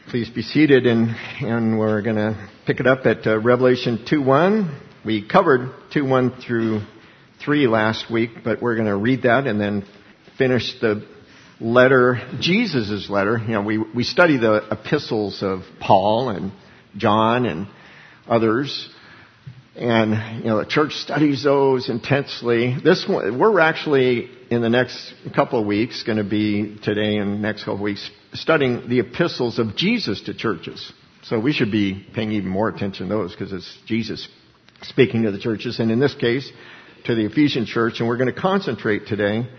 Please be seated, and we're going to pick it up at Revelation 2:1. We covered 2:1 through 3 last week, but we're going to read that and then finish the letter, Jesus' letter. You know, we study the epistles of Paul and John and others, and the church studies those intensely. This one, we're actually in the next couple of weeks going to be today and next couple of weeks studying the epistles of Jesus to churches. So we should be paying even more attention to those because it's Jesus speaking to the churches, and in this case, to the Ephesian church. And we're going to concentrate today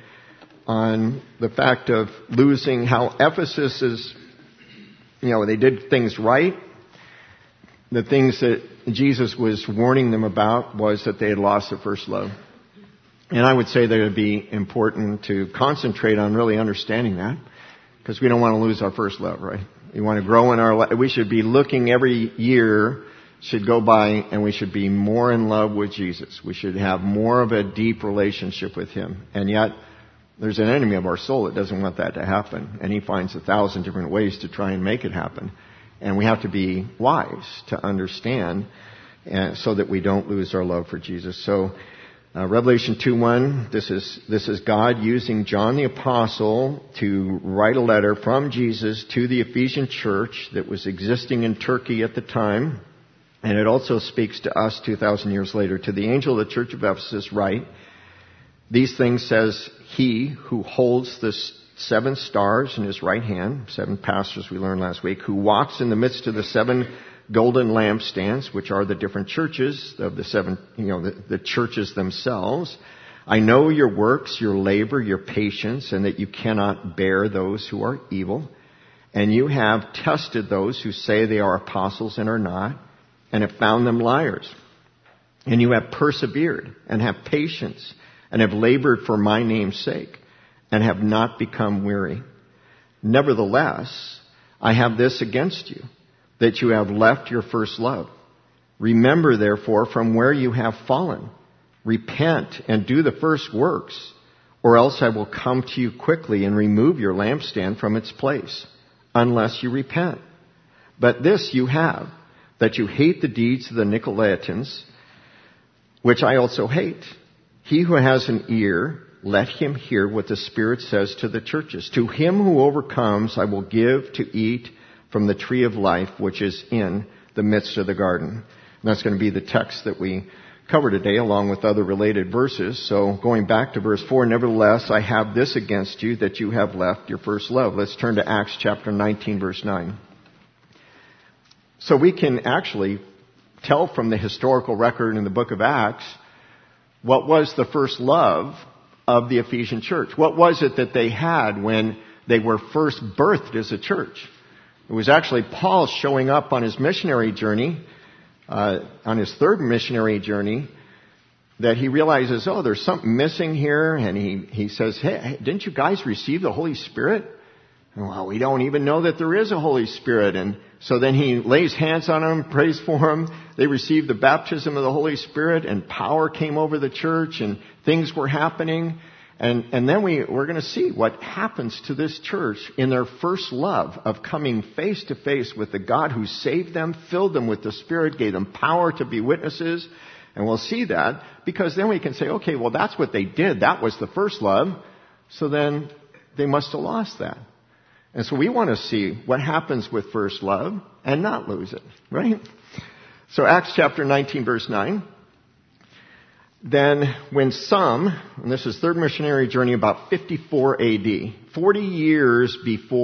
on the fact of losing, how Ephesus is, they did things right. The things that Jesus was warning them about was that they had lost their first love. And I would say that it would be important to concentrate on really understanding that, because we don't want to lose our first love, right? We want to grow in our life. We should be looking every year, should go by, and we should be more in love with Jesus. We should have more of a deep relationship with Him. And yet, there's an enemy of our soul that doesn't want that to happen. And he finds 1,000 different ways to try and make it happen. And we have to be wise to understand so that we don't lose our love for Jesus. So, Revelation 2:1, this is God using John the Apostle to write a letter from Jesus to the Ephesian church that was existing in Turkey at the time. And it also speaks to us 2,000 years later. To the angel of the church of Ephesus write, these things says he who holds the 7 stars in his right hand, 7 pastors we learned last week, who walks in the midst of the 7 golden lampstands, which are the different churches of the 7, the churches themselves. I know your works, your labor, your patience, and that you cannot bear those who are evil. And you have tested those who say they are apostles and are not, and have found them liars. And you have persevered and have patience and have labored for my name's sake and have not become weary. Nevertheless, I have this against you, that you have left your first love. Remember, therefore, from where you have fallen. Repent and do the first works, or else I will come to you quickly and remove your lampstand from its place, unless you repent. But this you have, that you hate the deeds of the Nicolaitans, which I also hate. He who has an ear, let him hear what the Spirit says to the churches. To him who overcomes, I will give to eat from the tree of life, which is in the midst of the garden. And that's going to be the text that we cover today, along with other related verses. So going back to verse 4, nevertheless, I have this against you, that you have left your first love. Let's turn to Acts chapter 19, verse 9. So we can actually tell from the historical record in the book of Acts what was the first love of the Ephesian church. What was it that they had when they were first birthed as a church? It was actually Paul showing up on his missionary journey, on his third missionary journey, that he realizes, there's something missing here. And he says, hey, didn't you guys receive the Holy Spirit? And, well, we don't even know that there is a Holy Spirit. And so then he lays hands on them, prays for them. They received the baptism of the Holy Spirit, and power came over the church, and things were happening. And then we're going to see what happens to this church in their first love of coming face to face with the God who saved them, filled them with the Spirit, gave them power to be witnesses. And we'll see that, because then we can say, okay, well, that's what they did. That was the first love. So then they must have lost that. And so we want to see what happens with first love and not lose it, right? So Acts chapter 19, verse 9. Then when some, and this is third missionary journey, about 54 AD, 40 years,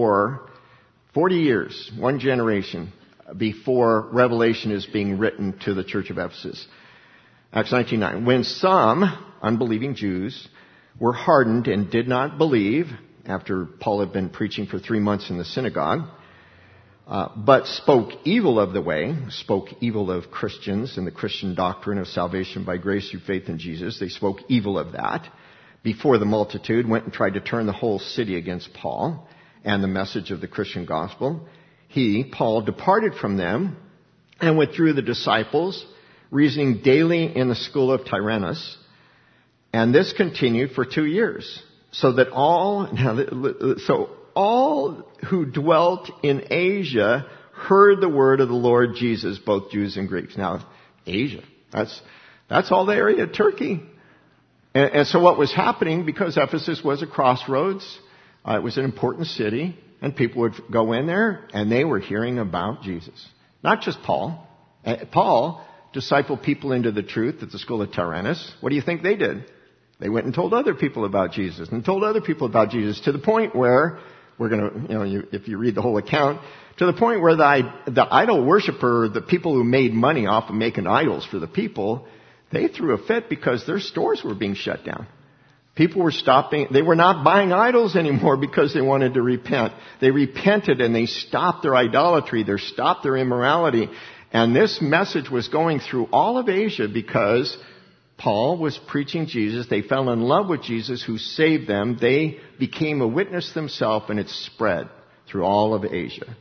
one generation before Revelation is being written to the church of Ephesus. Acts 19:9. When some unbelieving Jews were hardened and did not believe, after Paul had been preaching for 3 months in the synagogue, but spoke evil of the way, spoke evil of Christians and the Christian doctrine of salvation by grace through faith in Jesus. They spoke evil of that before the multitude, went and tried to turn the whole city against Paul and the message of the Christian gospel. He, Paul, departed from them and withdrew the disciples, reasoning daily in the school of Tyrannus. And this continued for 2 years. So all who dwelt in Asia heard the word of the Lord Jesus, both Jews and Greeks. Now, Asia, that's all the area of Turkey. And so what was happening, because Ephesus was a crossroads, it was an important city, and people would go in there, and they were hearing about Jesus. Not just Paul. Paul discipled people into the truth at the school of Tyrannus. What do you think they did? They went and told other people about Jesus, and told other people about Jesus, to the point where, we're going to, if you read the whole account, to the point where the idol worshiper, the people who made money off of making idols for the people, they threw a fit because their stores were being shut down. People were stopping. They were not buying idols anymore because they wanted to repent. They repented and they stopped their idolatry. They stopped their immorality. And this message was going through all of Asia because Paul was preaching Jesus. They fell in love with Jesus who saved them. They became a witness themselves, and it spread through all of Asia.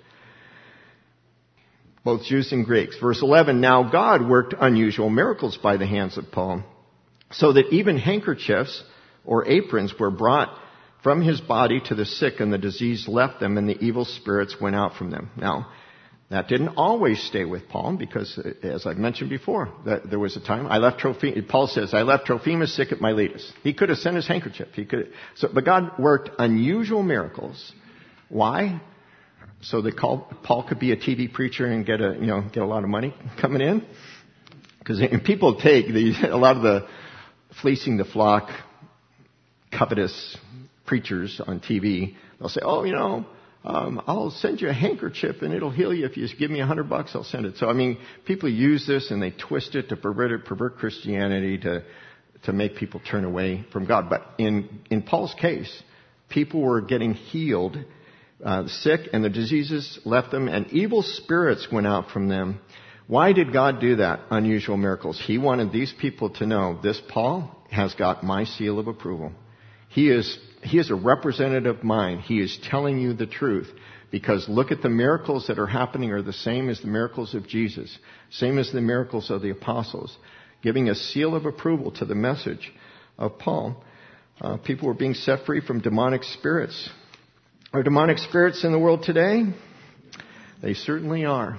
Both Jews and Greeks. Verse 11, now God worked unusual miracles by the hands of Paul, so that even handkerchiefs or aprons were brought from his body to the sick, and the disease left them, and the evil spirits went out from them. Now, that didn't always stay with Paul, because, as I've mentioned before, that there was a time Paul says, I left Trophimus sick at Miletus. He could have sent his handkerchief. But God worked unusual miracles. Why? So that Paul could be a TV preacher and get a lot of money coming in. Because people take a lot of the fleecing the flock, covetous preachers on TV. They'll say, I'll send you a handkerchief and it'll heal you. If you give me $100, I'll send it. So, people use this and they twist it to pervert Christianity to make people turn away from God. But in Paul's case, people were getting healed, sick, and the diseases left them, and evil spirits went out from them. Why did God do that? Unusual miracles. He wanted these people to know, this Paul has got my seal of approval. He is a representative of mine. He is telling you the truth. Because look at the miracles that are happening are the same as the miracles of Jesus. Same as the miracles of the apostles. Giving a seal of approval to the message of Paul. People were being set free from demonic spirits. Are demonic spirits in the world today? They certainly are.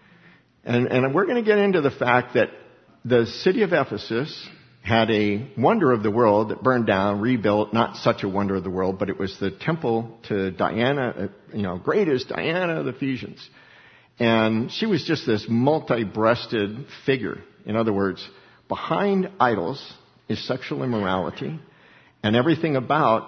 And we're going to get into the fact that the city of Ephesus had a wonder of the world that burned down, rebuilt, not such a wonder of the world, but it was the temple to Diana, greatest Diana of the Ephesians. And she was just this multi-breasted figure. In other words, behind idols is sexual immorality, and everything about,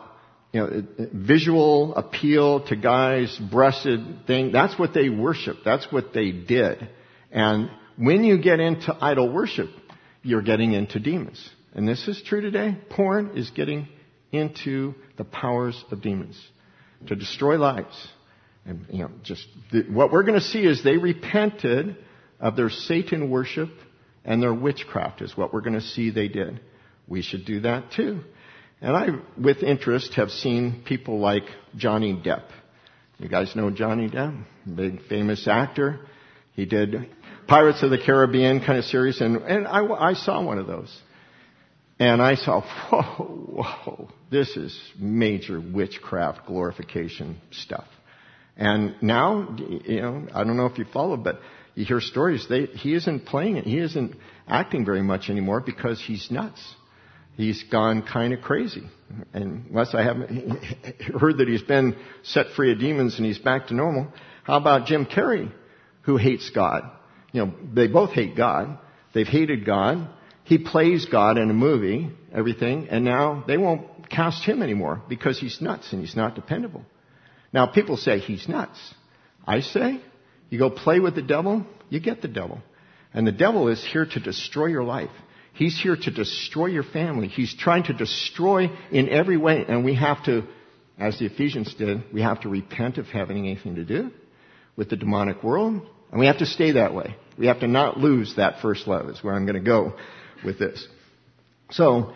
visual appeal to guys' breasted thing, that's what they worship. That's what they did. And when you get into idol worship, you're getting into demons. And this is true today. Porn is getting into the powers of demons to destroy lives. And, what we're going to see is they repented of their Satan worship and their witchcraft is what we're going to see they did. We should do that too. And I, with interest, have seen people like Johnny Depp. You guys know Johnny Depp? Big famous actor. He did Pirates of the Caribbean kind of series, and I saw one of those. And I saw, whoa, this is major witchcraft glorification stuff. And now, I don't know if you follow, but you hear stories, he isn't playing it. He isn't acting very much anymore because he's nuts. He's gone kind of crazy. And unless I haven't heard that he's been set free of demons and he's back to normal. How about Jim Carrey, who hates God? They both hate God. They've hated God. He plays God in a movie, everything, and now they won't cast him anymore because he's nuts and he's not dependable. Now, people say he's nuts. I say, you go play with the devil, you get the devil. And the devil is here to destroy your life. He's here to destroy your family. He's trying to destroy in every way. And we have to, as the Ephesians did, we have to repent of having anything to do with the demonic world. And we have to stay that way. We have to not lose that first love is where I'm going to go with this. So,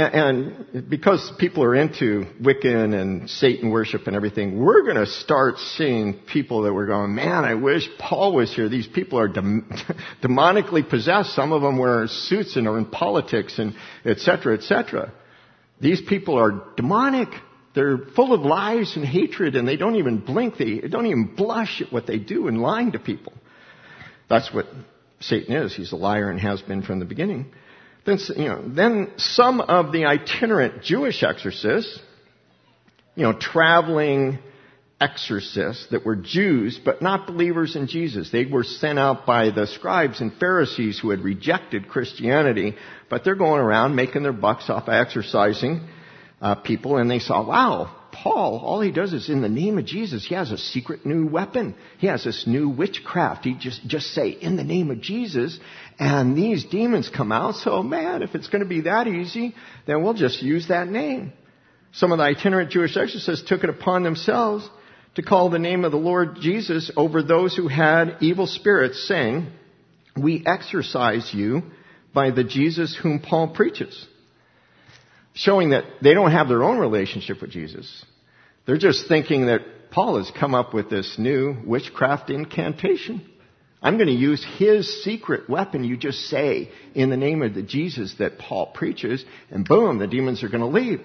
and because people are into Wiccan and Satan worship and everything, we're going to start seeing people that we're going, man, I wish Paul was here. These people are demonically possessed. Some of them wear suits and are in politics and et cetera, et cetera. These people are demonic. They're full of lies and hatred, and they don't even blink. They don't even blush at what they do in lying to people. That's what Satan is. He's a liar and has been from the beginning. Then some of the itinerant Jewish exorcists, traveling exorcists that were Jews but not believers in Jesus. They were sent out by the scribes and Pharisees who had rejected Christianity, but they're going around making their bucks off of exorcising people, and they saw, wow, Paul, all he does is in the name of Jesus. He has a secret new weapon. He has this new witchcraft. He just say, in the name of Jesus, and these demons come out. So, man, if it's going to be that easy, then we'll just use that name. Some of the itinerant Jewish exorcists took it upon themselves to call the name of the Lord Jesus over those who had evil spirits, saying, we exorcise you by the Jesus whom Paul preaches. Showing that they don't have their own relationship with Jesus. They're just thinking that Paul has come up with this new witchcraft incantation. I'm going to use his secret weapon. You just say in the name of the Jesus that Paul preaches, and boom, the demons are going to leave.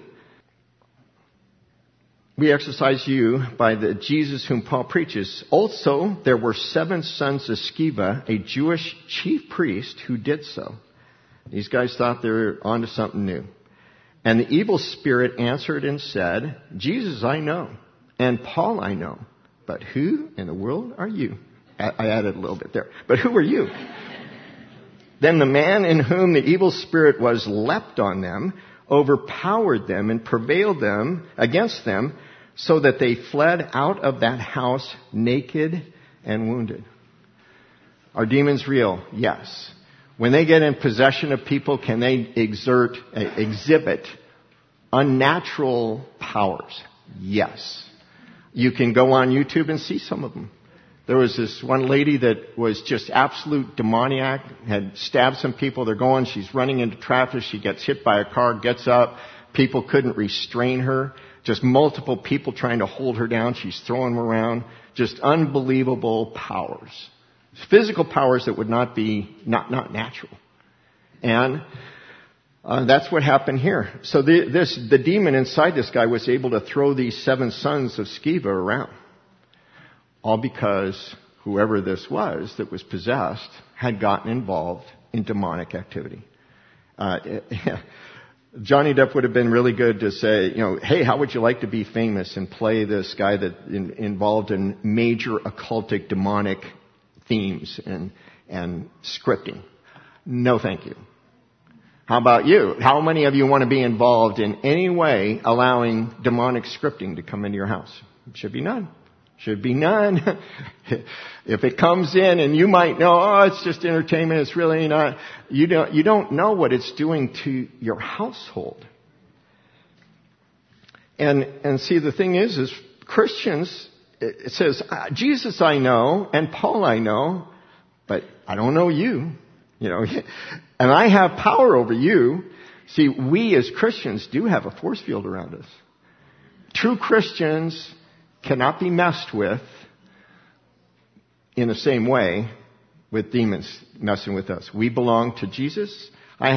We exorcise you by the Jesus whom Paul preaches. Also, there were 7 sons of Sceva, a Jewish chief priest, who did so. These guys thought they were onto something new. And the evil spirit answered and said, Jesus I know, and Paul I know, but who in the world are you? I added a little bit there. But who are you? Then the man in whom the evil spirit was leapt on them, overpowered them, and prevailed them against them, so that they fled out of that house naked and wounded. Are demons real? Yes. When they get in possession of people, can they exhibit unnatural powers? Yes. You can go on YouTube and see some of them. There was this one lady that was just absolute demoniac, had stabbed some people. They're going, she's running into traffic. She gets hit by a car, gets up. People couldn't restrain her. Just multiple people trying to hold her down. She's throwing them around. Just unbelievable powers. Physical powers that would not be, not natural. And that's what happened here. So the demon inside this guy was able to throw these 7 sons of Sceva around. All because whoever this was that was possessed had gotten involved in demonic activity. Johnny Depp would have been really good to say, hey, how would you like to be famous and play this guy that involved in major occultic demonic themes and scripting? No, thank you. How about you? How many of you want to be involved in any way allowing demonic scripting to come into your house? Should be none. Should be none. If it comes in and you might know, it's just entertainment, it's really not, you don't know what it's doing to your household. And see, the thing is Christians, it says, Jesus I know, and Paul I know, but I don't know you, and I have power over you. See, we as Christians do have a force field around us. True Christians cannot be messed with in the same way with demons messing with us. We belong to Jesus.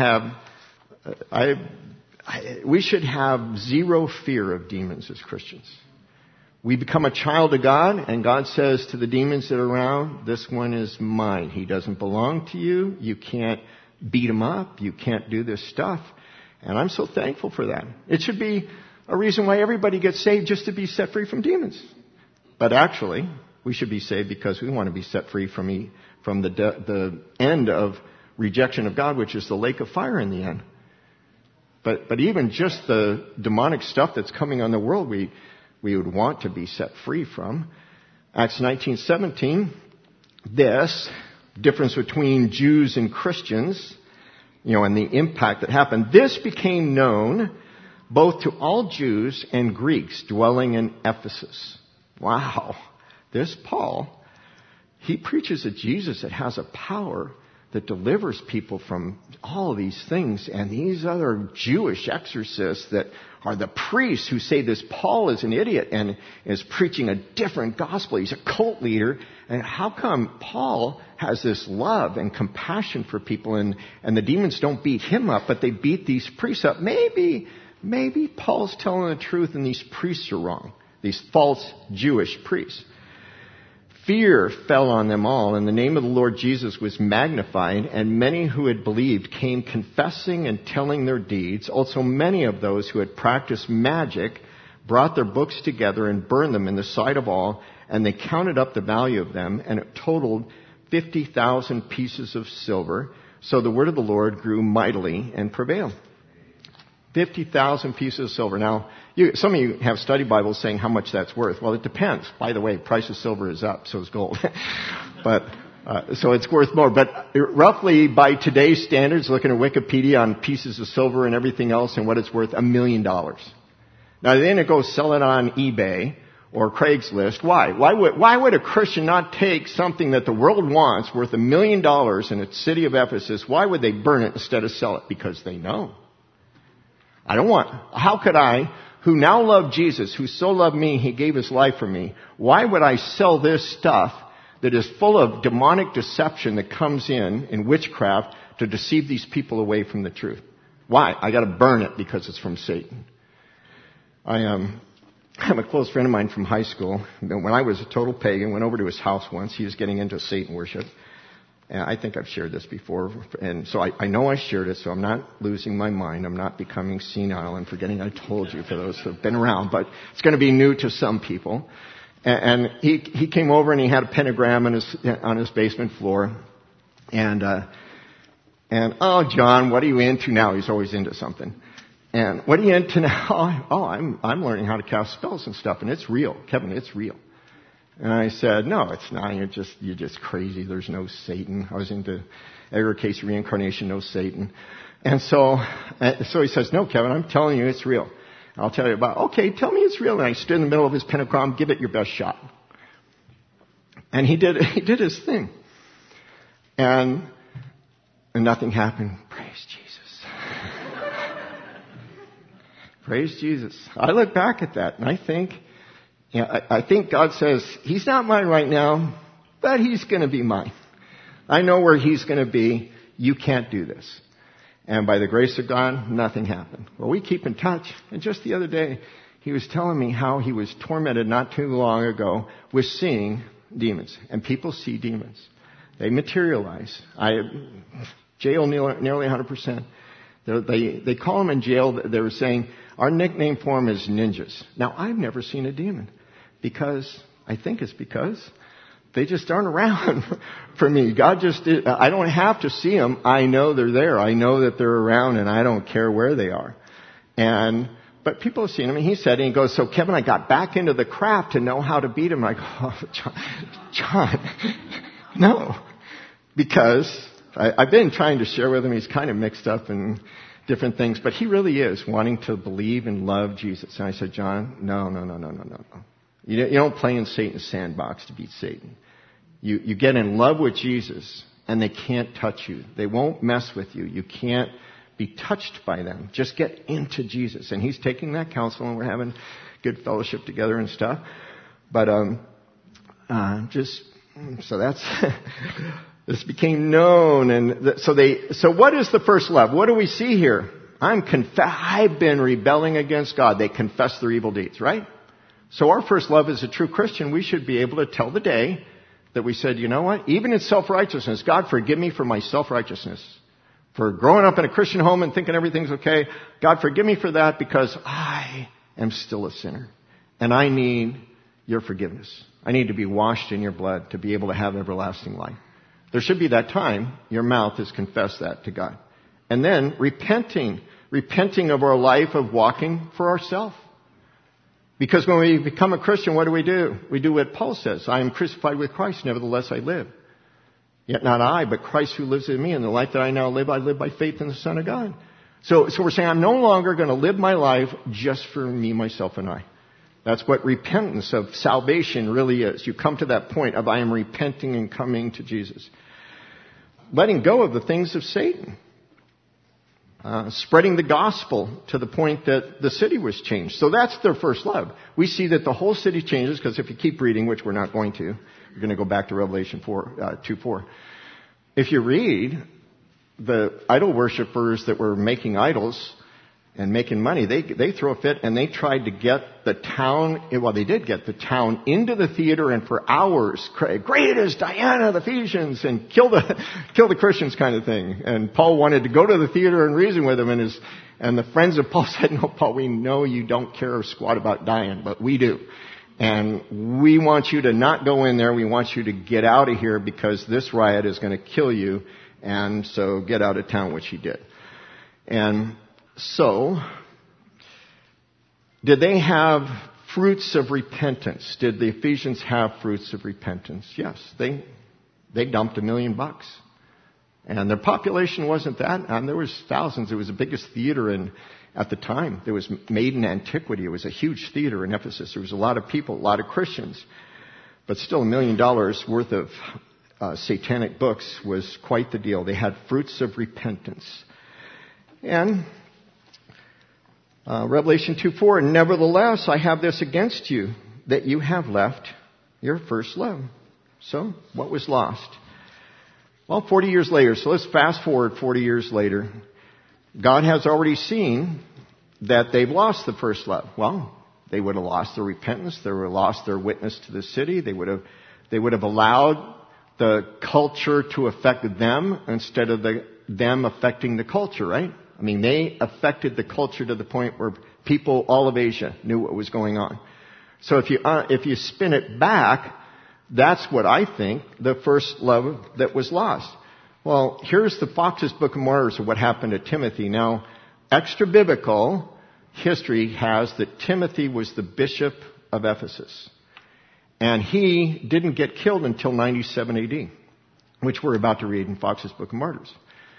We should have zero fear of demons as Christians. We become a child of God, and God says to the demons that are around, this one is mine. He doesn't belong to you. You can't beat him up. You can't do this stuff. And I'm so thankful for that. It should be a reason why everybody gets saved, just to be set free from demons. But actually, we should be saved because we want to be set free from the end of rejection of God, which is the lake of fire in the end. But even just the demonic stuff that's coming on the world, we would want to be set free from. Acts 19:17, this difference between Jews and Christians, and the impact that happened, this became known both to all Jews and Greeks dwelling in Ephesus. Wow. This Paul, he preaches a Jesus that has a power that delivers people from all of these things. And these other Jewish exorcists that are the priests who say this Paul is an idiot and is preaching a different gospel. He's a cult leader. And how come Paul has this love and compassion for people and the demons don't beat him up, but they beat these priests up? Maybe maybe Paul's telling the truth and these priests are wrong, these false Jewish priests. Fear fell on them all, and the name of the Lord Jesus was magnified, and many who had believed came confessing and telling their deeds. Also many of those who had practiced magic brought their books together and burned them in the sight of all, and they counted up the value of them, and it totaled 50,000 pieces of silver. So the word of the Lord grew mightily and prevailed. 50,000 pieces of silver. Now, some of you have study Bibles saying how much that's worth. Well, it depends. By the way, price of silver is up, so is gold. So it's worth more. But roughly by today's standards, looking at Wikipedia on pieces of silver and everything else and what it's worth, $1 million. Now, then it goes sell it on eBay or Craigslist. Why? Why would a Christian not take something that the world wants worth $1 million in its city of Ephesus? Why would they burn it instead of sell it? Because they know. How could I, who now love Jesus, who so loved me, he gave his life for me, why would I sell this stuff that is full of demonic deception that comes in witchcraft to deceive these people away from the truth? Why? I gotta burn it because it's from Satan. I have a close friend of mine from high school. When I was a total pagan, went over to his house once. He was getting into Satan worship. And I think I've shared this before, and so I know I shared it, so I'm not losing my mind. I'm not becoming senile and forgetting I told you for those who have been around, but it's going to be new to some people. And he came over and he had a pentagram on his basement floor, and oh, John, what are you into now? He's always into something. And what are you into now? Oh, I'm learning how to cast spells and stuff, and it's real, Kevin. It's real. And I said, no, it's not. You're just crazy. There's no Satan. I was into Edgar Cayce reincarnation, no Satan. And so he says, no, Kevin, I'm telling you it's real. I'll tell you about, okay, tell me it's real. And I stood in the middle of his pentagram, give it your best shot. And he did his thing. And nothing happened. Praise Jesus. Praise Jesus. I look back at that and I think God says, he's not mine right now, but he's going to be mine. I know where he's going to be. You can't do this. And by the grace of God, nothing happened. Well, we keep in touch. And just the other day, he was telling me how he was tormented not too long ago with seeing demons. And people see demons. They materialize. Jail nearly 100%. They call them in jail. They were saying, our nickname for them is ninjas. Now, I've never seen a demon. I think it's because they just aren't around for me. God just did. I don't have to see them. I know they're there. I know that they're around, and I don't care where they are. But people have seen him, and he said, and he goes, so Kevin, I got back into the craft to know how to beat him. I go, oh, John, no. Because I've been trying to share with him. He's kind of mixed up in different things, but he really is wanting to believe and love Jesus. And I said, John, no. You don't play in Satan's sandbox to beat Satan. You get in love with Jesus, and they can't touch you. They won't mess with you. You can't be touched by them. Just get into Jesus. And he's taking that counsel, and we're having good fellowship together and stuff. But so that's this became known, and so what is the first love? What do we see here? I've been rebelling against God. They confess their evil deeds, right? So our first love as a true Christian, we should be able to tell the day that we said, you know what? Even in self-righteousness, God, forgive me for my self-righteousness. For growing up in a Christian home and thinking everything's okay. God, forgive me for that because I am still a sinner. And I need your forgiveness. I need to be washed in your blood to be able to have everlasting life. There should be that time your mouth has confessed that to God. And then repenting of our life of walking for ourselves. Because when we become a Christian, what do? We do what Paul says. I am crucified with Christ, nevertheless I live. Yet not I, but Christ who lives in me. And the life that I now live, I live by faith in the Son of God. So we're saying I'm no longer going to live my life just for me, myself, and I. That's what repentance of salvation really is. You come to that point of I am repenting and coming to Jesus. Letting go of the things of Satan. Spreading the gospel to the point that the city was changed. So that's their first love. We see that the whole city changes because if you keep reading, which we're not going to, we're going to go back to Revelation 2:4. If you read, the idol worshipers that were making idols and making money, they throw a fit, and they tried to get the town, well, they did get the town into the theater, and for hours, great is Diana of the Ephesians, and kill the Christians kind of thing. And Paul wanted to go to the theater and reason with them, and the friends of Paul said, no, Paul, we know you don't care a squat about Diane, but we do. And we want you to not go in there. We want you to get out of here because this riot is going to kill you. And so get out of town, which he did. And so, did they have fruits of repentance? Did the Ephesians have fruits of repentance? Yes. They dumped $1 million. And their population wasn't that. And there was thousands. It was the biggest theater at the time. It was made in antiquity. It was a huge theater in Ephesus. There was a lot of people, a lot of Christians. But still $1 million worth of satanic books was quite the deal. They had fruits of repentance. And Revelation 2:4, nevertheless, I have this against you, that you have left your first love. So, what was lost? Well, 40 years later, so let's fast forward 40 years later. God has already seen that they've lost the first love. Well, they would have lost their repentance. They would have lost their witness to the city. They would have allowed the culture to affect them instead of them affecting the culture, right? I mean, they affected the culture to the point where people, all of Asia, knew what was going on. So if you spin it back, that's what I think the first love that was lost. Well, here's the Fox's Book of Martyrs of what happened to Timothy. Now, extra biblical history has that Timothy was the bishop of Ephesus. And he didn't get killed until 97 AD, which we're about to read in Fox's Book of Martyrs.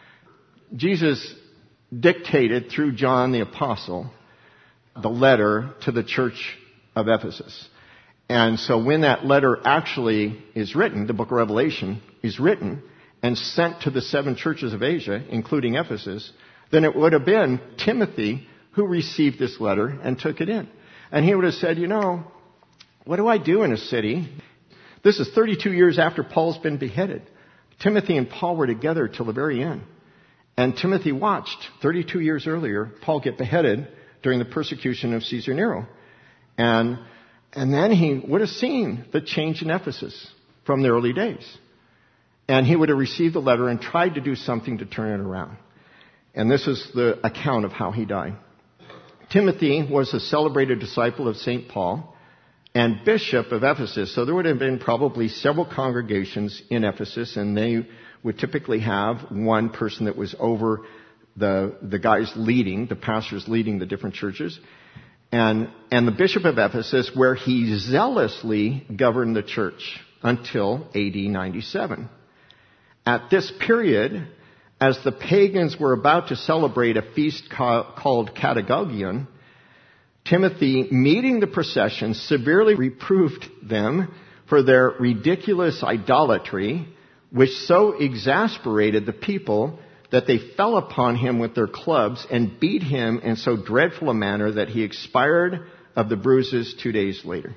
Jesus dictated through John the Apostle the letter to the church of Ephesus. And so when that letter actually is written, the book of Revelation is written and sent to the 7 churches of Asia, including Ephesus, then it would have been Timothy who received this letter and took it in. And he would have said, what do I do in a city? This is 32 years after Paul's been beheaded. Timothy and Paul were together till the very end. And Timothy watched 32 years earlier Paul get beheaded during the persecution of Caesar Nero. And then he would have seen the change in Ephesus from the early days. And he would have received the letter and tried to do something to turn it around. And this is the account of how he died. Timothy was a celebrated disciple of St. Paul and bishop of Ephesus. So there would have been probably several congregations in Ephesus, and they would typically have one person that was over the guys leading, the pastors leading the different churches. And the bishop of Ephesus, where he zealously governed the church until AD 97. At this period, as the pagans were about to celebrate a feast called Catagogion, Timothy, meeting the procession, severely reproved them for their ridiculous idolatry, which so exasperated the people that they fell upon him with their clubs and beat him in so dreadful a manner that he expired of the bruises 2 days later.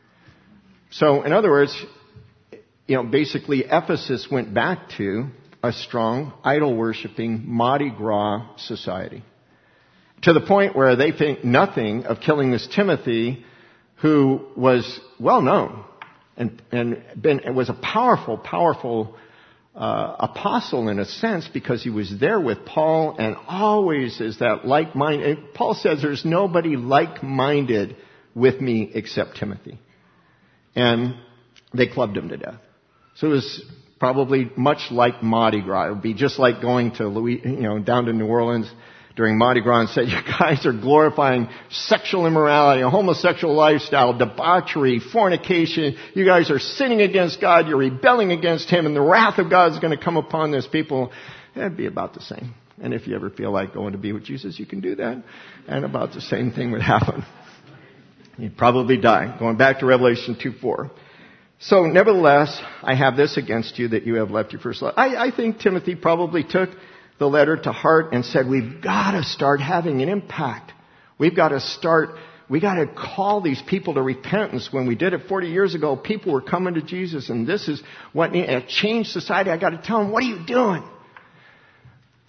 So, in other words, basically Ephesus went back to a strong, idol-worshipping, Mardi Gras society. To the point where they think nothing of killing this Timothy, who was well known and was a powerful apostle in a sense, because he was there with Paul and always is that like-minded. Paul says there's nobody like-minded with me except Timothy. And they clubbed him to death. So it was probably much like Mardi Gras. It would be just like going to down to New Orleans during Mardi Gras and said, you guys are glorifying sexual immorality, a homosexual lifestyle, debauchery, fornication. You guys are sinning against God. You're rebelling against Him, and the wrath of God is going to come upon this people. It'd be about the same. And if you ever feel like going to be with Jesus, you can do that. And about the same thing would happen. You'd probably die. Going back to Revelation 2:4. So, nevertheless, I have this against you, that you have left your first love. I think Timothy probably took the letter to heart and said, we've got to start having an impact. We got to call these people to repentance. When we did it 40 years ago, people were coming to Jesus, and this is what changed society. I got to tell them, what are you doing?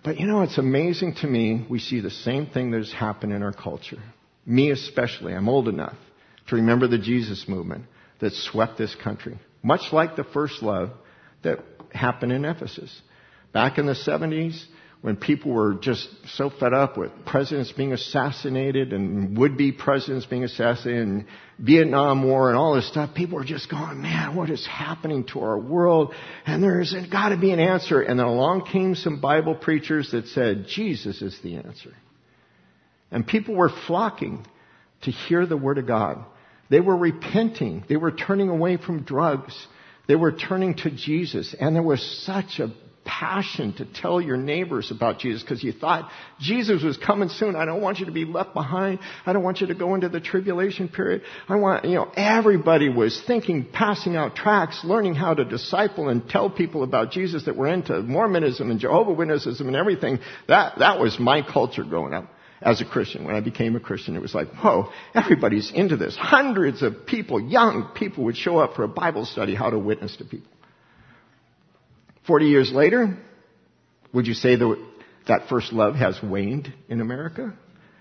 But it's amazing to me. We see the same thing that has happened in our culture. Me especially. I'm old enough to remember the Jesus movement that swept this country. Much like the first love that happened in Ephesus. Back in the 70s, when people were just so fed up with presidents being assassinated and would-be presidents being assassinated and Vietnam War and all this stuff, people were just going, man, what is happening to our world? And there's got to be an answer. And then along came some Bible preachers that said, Jesus is the answer. And people were flocking to hear the Word of God. They were repenting. They were turning away from drugs. They were turning to Jesus. And there was such a passion to tell your neighbors about Jesus because you thought Jesus was coming soon. I don't want you to be left behind. I don't want you to go into the tribulation period. Everybody was thinking, passing out tracts, learning how to disciple and tell people about Jesus that were into Mormonism and Jehovah's Witnessism and everything. That was my culture growing up as a Christian. When I became a Christian, it was like, whoa, everybody's into this. Hundreds of people, young people, would show up for a Bible study, how to witness to people. 40 years later, would you say that first love has waned in America?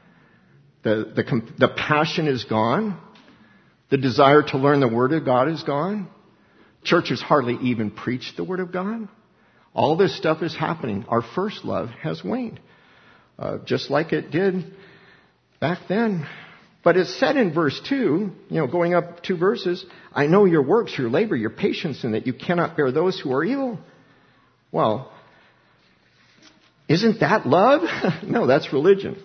The passion is gone. The desire to learn the Word of God is gone. Churches hardly even preach the Word of God. All this stuff is happening. Our first love has waned, just like it did back then. But it's said in verse 2, going up 2 verses, I know your works, your labor, your patience, and that you cannot bear those who are evil. Well, isn't that love? No, that's religion.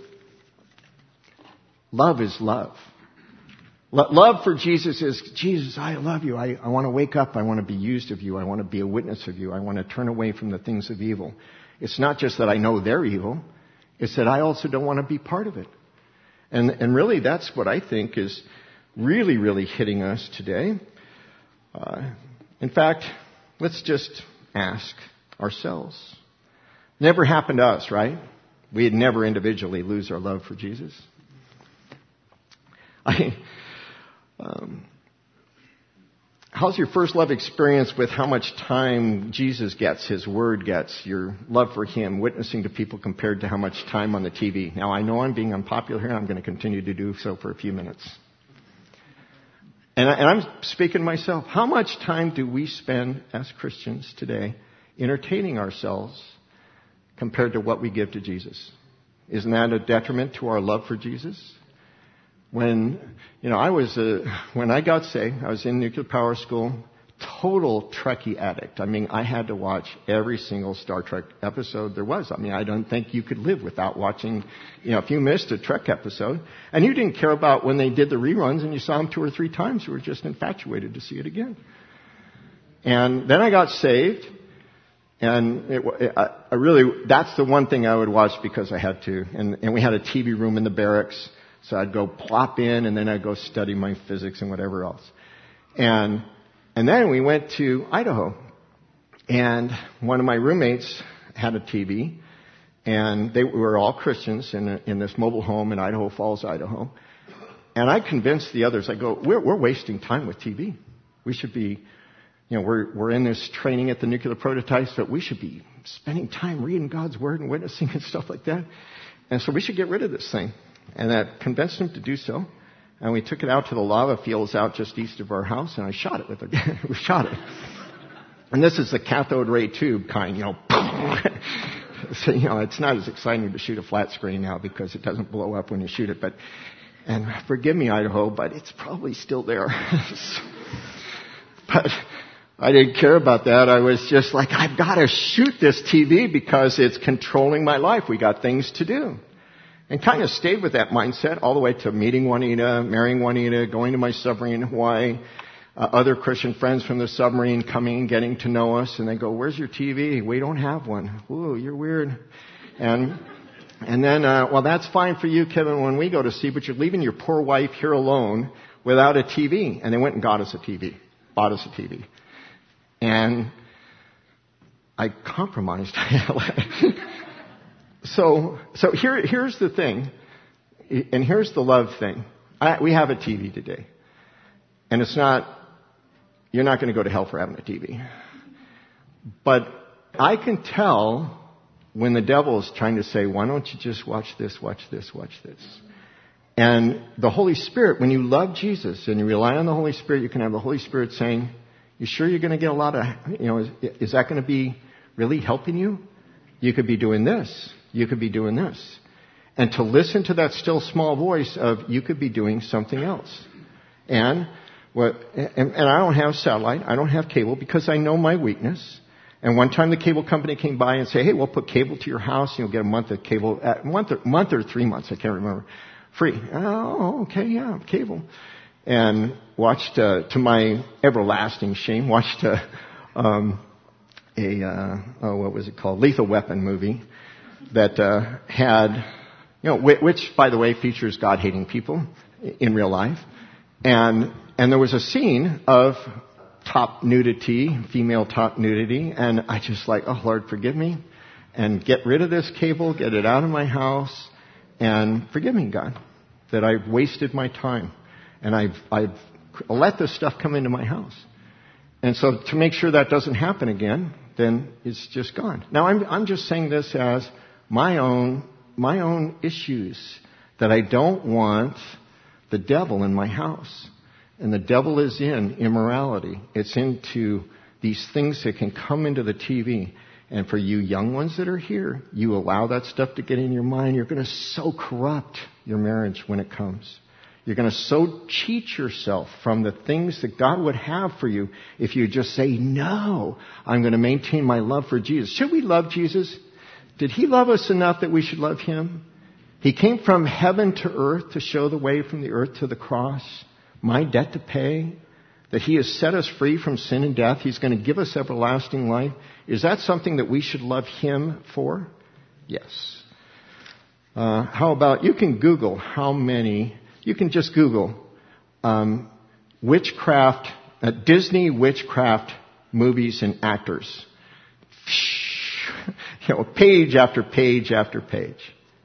Love is love. Love for Jesus is, Jesus, I love you. I want to wake up. I want to be used of you. I want to be a witness of you. I want to turn away from the things of evil. It's not just that I know they're evil. It's that I also don't want to be part of it. And really, that's what I think is really, really hitting us today. In fact, let's just ask ourselves. Never happened to us, right? We'd never individually lose our love for Jesus. How's your first love experience with how much time Jesus gets, His Word gets, your love for Him, witnessing to people compared to how much time on the TV? Now, I know I'm being unpopular here. I'm going to continue to do so for a few minutes. And I'm speaking to myself. How much time do we spend as Christians today entertaining ourselves compared to what we give to Jesus? Isn't that a detriment to our love for Jesus? When I got saved, I was in nuclear power school, total Trekkie addict. I had to watch every single Star Trek episode there was. I don't think you could live without watching, if you missed a Trek episode, and you didn't care about when they did the reruns and you saw them 2 or 3 times, you were just infatuated to see it again. And then I got saved. And that's the one thing I would watch because I had to. And we had a TV room in the barracks, so I'd go plop in and then I'd go study my physics and whatever else. And then we went to Idaho. And one of my roommates had a TV, and we were all Christians in this mobile home in Idaho Falls, Idaho. And I convinced the others, I go, we're wasting time with TV. We should be, we're in this training at the nuclear prototypes, but we should be spending time reading God's Word and witnessing and stuff like that. And so we should get rid of this thing. And that convinced them to do so. And we took it out to the lava fields out just east of our house, and I shot it with we shot it. And this is the cathode ray tube kind, So, it's not as exciting to shoot a flat screen now because it doesn't blow up when you shoot it. And forgive me, Idaho, but it's probably still there. But I didn't care about that. I was just like, I've got to shoot this TV because it's controlling my life. We got things to do. And kind of stayed with that mindset all the way to meeting Juanita, marrying Juanita, going to my submarine in Hawaii, other Christian friends from the submarine coming and getting to know us. And they go, where's your TV? We don't have one. Ooh, you're weird. And then, well, that's fine for you, Kevin, when we go to sea, but you're leaving your poor wife here alone without a TV. And they went and got us a TV, bought us a TV. And I compromised. So here's the thing, and here's the love thing. We have a TV today. And you're not going to go to hell for having a TV. But I can tell when the devil is trying to say, why don't you just watch this, watch this, watch this? And the Holy Spirit, when you love Jesus and you rely on the Holy Spirit, you can have the Holy Spirit saying, you sure you're going to get a lot of, is that going to be really helping you? You could be doing this. You could be doing this. And to listen to that still small voice of, you could be doing something else. And I don't have satellite. I don't have cable because I know my weakness. And one time the cable company came by and said, hey, we'll put cable to your house and you'll get a month of cable, month or 3 months, I can't remember, free. Oh, okay, yeah, cable. And watched, to my everlasting shame, watched what was it called? Lethal Weapon movie that had, which, by the way, features God-hating people in real life. And there was a scene of top nudity, female top nudity, and I just like, oh, Lord, forgive me, and get rid of this cable, get it out of my house, and forgive me, God, that I've wasted my time, and I've let this stuff come into my house. And so to make sure that doesn't happen again, then it's just gone. Now, I'm just saying this as my own issues, that I don't want the devil in my house. And the devil is in immorality. It's into these things that can come into the TV. And for you young ones that are here, you allow that stuff to get in your mind, you're going to so corrupt your marriage when it comes. You're going to so cheat yourself from the things that God would have for you if you just say, no, I'm going to maintain my love for Jesus. Should we love Jesus? Did he love us enough that we should love him? He came from heaven to earth to show the way from the earth to the cross. My debt to pay, that he has set us free from sin and death. He's going to give us everlasting life. Is that something that we should love him for? Yes. How about, you can Google you can just Google witchcraft, Disney witchcraft movies and actors. Page after page after page.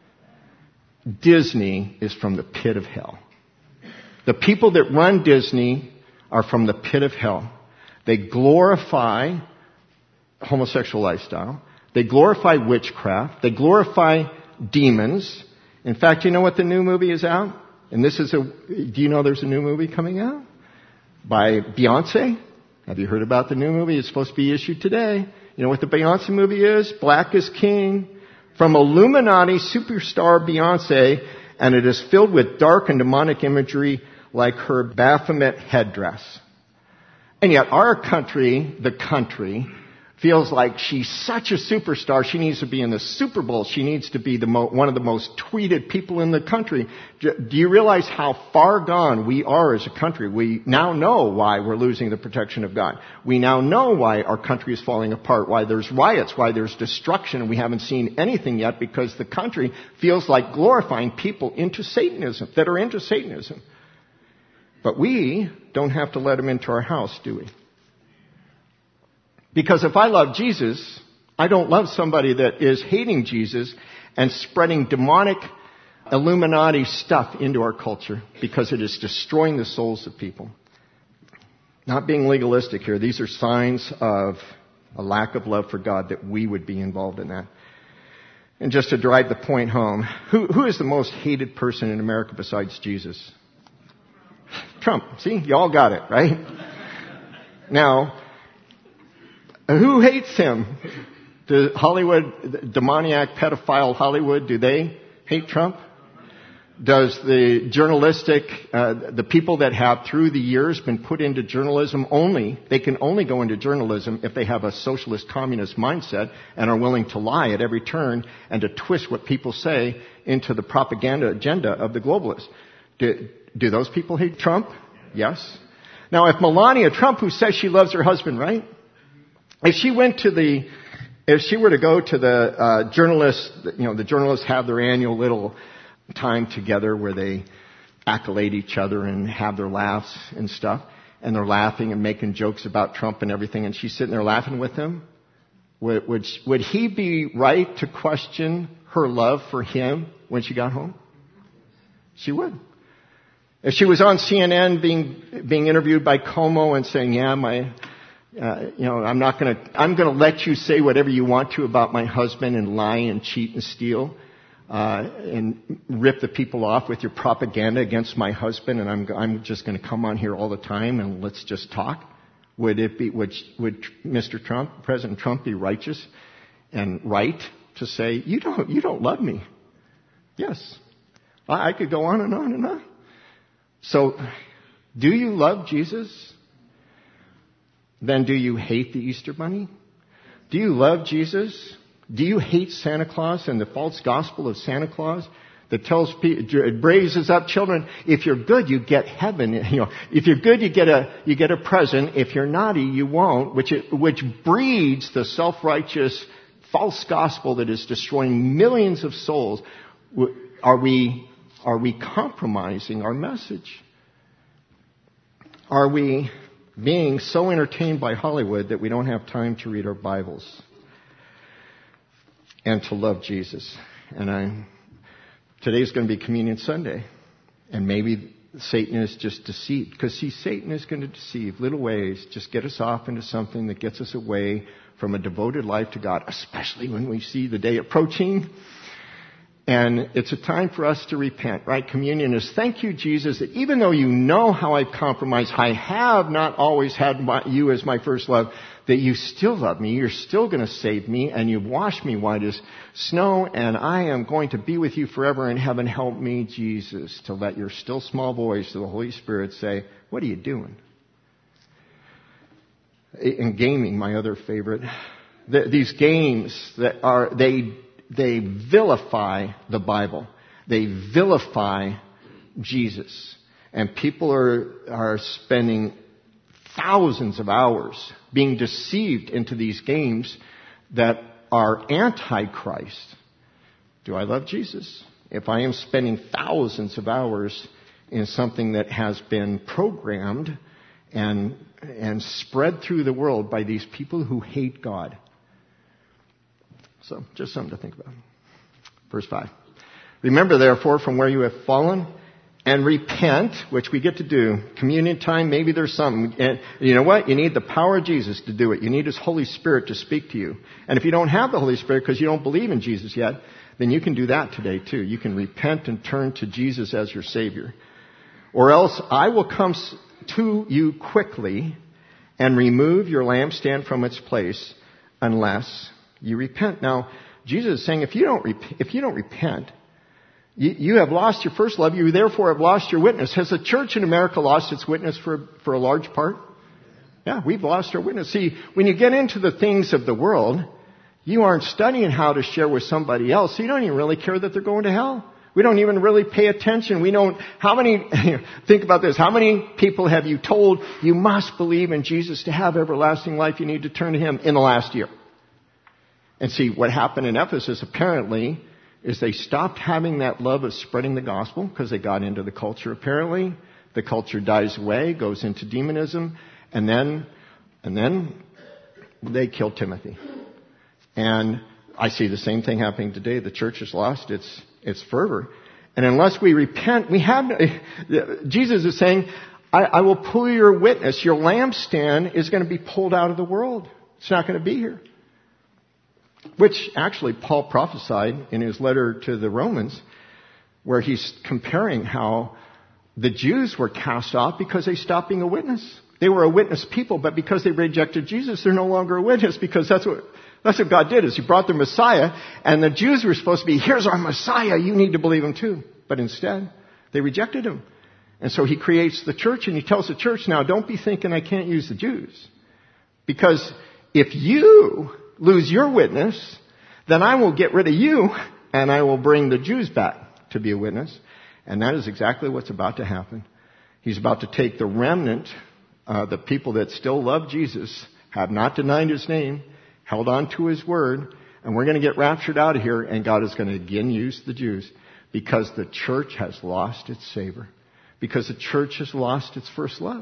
Disney is from the pit of hell. The people that run Disney are from the pit of hell. They glorify homosexual lifestyle. They glorify witchcraft. They glorify demons. In fact, you know what the new movie is out? And do you know there's a new movie coming out? By Beyonce? Have you heard about the new movie? It's supposed to be issued today. You know what the Beyonce movie is? Black is King. From Illuminati superstar Beyonce, and it is filled with dark and demonic imagery like her Baphomet headdress. And yet our country, the country, feels like she's such a superstar. She needs to be in the Super Bowl. She needs to be one of the most tweeted people in the country. Do you realize how far gone we are as a country? We now know why we're losing the protection of God. We now know why our country is falling apart, why there's riots, why there's destruction, and we haven't seen anything yet because the country feels like glorifying people that are into Satanism. But we don't have to let them into our house, do we? Because if I love Jesus, I don't love somebody that is hating Jesus and spreading demonic Illuminati stuff into our culture because it is destroying the souls of people. Not being legalistic here, these are signs of a lack of love for God that we would be involved in that. And just to drive the point home, who is the most hated person in America besides Jesus? Trump. See, you all got it, right? Now, who hates him? The Hollywood, demoniac, pedophile Hollywood, do they hate Trump? Does the journalistic, the people that have through the years been put into journalism they can only go into journalism if they have a socialist communist mindset and are willing to lie at every turn and to twist what people say into the propaganda agenda of the globalists. Do those people hate Trump? Yes. Now, if Melania Trump, who says she loves her husband, right? If she were to go to the journalists, the journalists have their annual little time together where they accolade each other and have their laughs and stuff, and they're laughing and making jokes about Trump and everything, and she's sitting there laughing with him, would he be right to question her love for him when she got home? She would. If she was on CNN being interviewed by Como and saying, yeah, I'm going to let you say whatever you want to about my husband and lie and cheat and steal, and rip the people off with your propaganda against my husband, and I'm just going to come on here all the time and let's just talk. Would Mr. Trump, President Trump, be righteous and right to say, you don't love me? Yes. I could go on and on and on. So, do you love Jesus? Then do you hate the Easter Bunny? Do you love Jesus? Do you hate Santa Claus and the false gospel of Santa Claus that tells people, it raises up children? If you're good, you get heaven. If you're good, you get a present. If you're naughty, you won't. Which breeds the self-righteous false gospel that is destroying millions of souls. Are we compromising our message? Are we being so entertained by Hollywood that we don't have time to read our Bibles and to love Jesus? And today's going to be Communion Sunday, and maybe Satan is just deceived, because Satan is going to deceive little ways, just get us off into something that gets us away from a devoted life to God, especially when we see the day approaching. And it's a time for us to repent, right? Communion is, thank you, Jesus, that even though you know how I've compromised, I have not always had you as my first love, that you still love me, you're still going to save me, and you've washed me white as snow, and I am going to be with you forever in heaven. Help me, Jesus, to let your still small voice to the Holy Spirit say, what are you doing? In gaming, my other favorite, these games that are, they vilify the Bible. They vilify Jesus. And people are spending thousands of hours being deceived into these games that are anti-Christ. Do I love Jesus? If I am spending thousands of hours in something that has been programmed and spread through the world by these people who hate God. So, just something to think about. Verse 5. Remember, therefore, from where you have fallen, and repent, which we get to do. Communion time, maybe there's something. And you know what? You need the power of Jesus to do it. You need His Holy Spirit to speak to you. And if you don't have the Holy Spirit because you don't believe in Jesus yet, then you can do that today too. You can repent and turn to Jesus as your Savior. Or else I will come to you quickly and remove your lampstand from its place unless you repent. Now, Jesus is saying if you don't repent, you have lost your first love. You therefore have lost your witness. Has the church in America lost its witness for a large part? Yeah, we've lost our witness. See, when you get into the things of the world, you aren't studying how to share with somebody else. So you don't even really care that they're going to hell. We don't even really pay attention. Think about this. How many people have you told you must believe in Jesus to have everlasting life? You need to turn to Him in the last year. And see, what happened in Ephesus apparently is they stopped having that love of spreading the gospel because they got into the culture apparently. The culture dies away, goes into demonism, and then they killed Timothy. And I see the same thing happening today. The church has lost its fervor. And unless we repent, Jesus is saying, I will pull your witness. Your lampstand is going to be pulled out of the world. It's not going to be here. Which actually Paul prophesied in his letter to the Romans, where he's comparing how the Jews were cast off because they stopped being a witness. They were a witness people, but because they rejected Jesus, they're no longer a witness, because that's what God did, is He brought their Messiah, and the Jews were supposed to be, here's our Messiah, you need to believe Him too. But instead, they rejected Him. And so He creates the church, and He tells the church, now don't be thinking I can't use the Jews. Because if you lose your witness, then I will get rid of you, and I will bring the Jews back to be a witness. And that is exactly what's about to happen. He's about to take the remnant, the people that still love Jesus, have not denied His name, held on to His word, and we're going to get raptured out of here, and God is going to again use the Jews, because the church has lost its savor, because the church has lost its first love.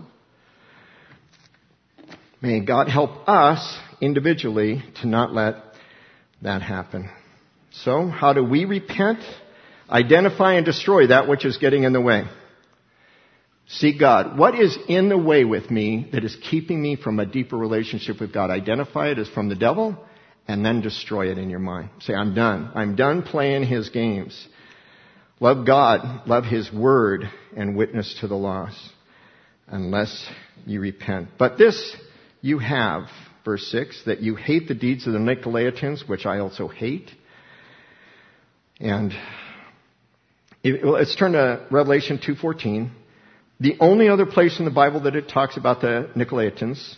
May God help us individually to not let that happen. So, how do we repent? Identify and destroy that which is getting in the way. Seek God. What is in the way with me that is keeping me from a deeper relationship with God? Identify it as from the devil and then destroy it in your mind. Say, I'm done. I'm done playing his games. Love God, love his word, and witness to the lost, unless you repent. But this you have, verse 6, that you hate the deeds of the Nicolaitans, which I also hate. And let's turn to Revelation 2:14. The only other place in the Bible that it talks about the Nicolaitans.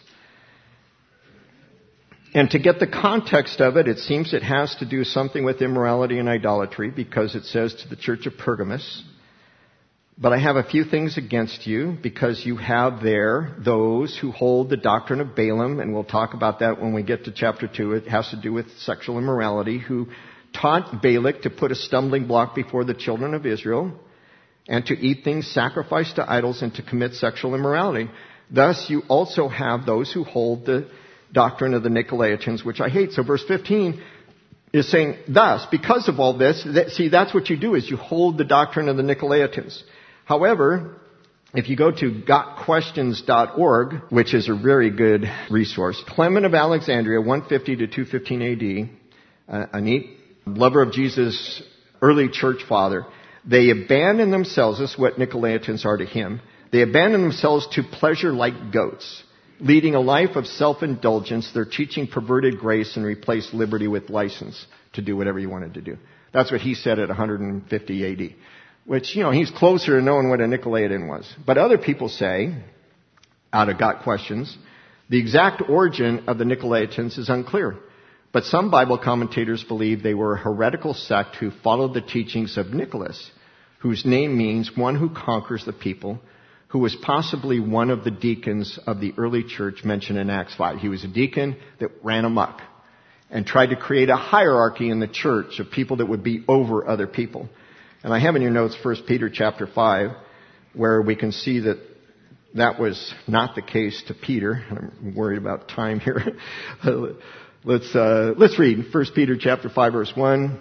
And to get the context of it, it seems it has to do something with immorality and idolatry, because it says to the church of Pergamos, but I have a few things against you, because you have there those who hold the doctrine of Balaam, and we'll talk about that when we get to chapter 2. It has to do with sexual immorality, who taught Balak to put a stumbling block before the children of Israel, and to eat things sacrificed to idols, and to commit sexual immorality. Thus, you also have those who hold the doctrine of the Nicolaitans, which I hate. So verse 15 is saying, thus, because of all this, that's what you do, is you hold the doctrine of the Nicolaitans. However, if you go to gotquestions.org, which is a very good resource, Clement of Alexandria, 150 to 215 AD, a neat lover of Jesus, early church father, they abandon themselves, this is what Nicolaitans are to him, they abandon themselves to pleasure like goats, leading a life of self-indulgence. They're teaching perverted grace and replace liberty with license to do whatever you wanted to do. That's what he said at 150 AD. Which, he's closer to knowing what a Nicolaitan was. But other people say, out of Got Questions, the exact origin of the Nicolaitans is unclear. But some Bible commentators believe they were a heretical sect who followed the teachings of Nicholas, whose name means one who conquers the people, who was possibly one of the deacons of the early church mentioned in Acts 5. He was a deacon that ran amok and tried to create a hierarchy in the church of people that would be over other people. And I have in your notes 1 Peter chapter 5, where we can see that that was not the case to Peter. I'm worried about time here. Let's read 1 Peter chapter 5, verse 1.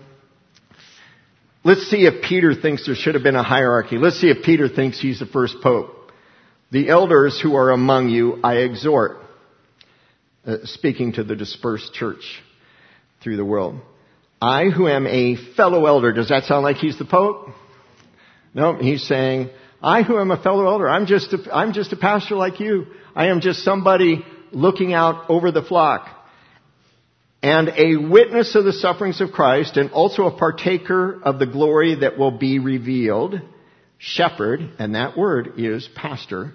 Let's see if Peter thinks there should have been a hierarchy. Let's see if Peter thinks he's the first pope. The elders who are among you, I exhort, speaking to the dispersed church through the world. I who am a fellow elder. Does that sound like he's the pope? No, he's saying, I who am a fellow elder, I'm just a pastor like you. I am just somebody looking out over the flock. And a witness of the sufferings of Christ, and also a partaker of the glory that will be revealed. Shepherd, and that word is pastor.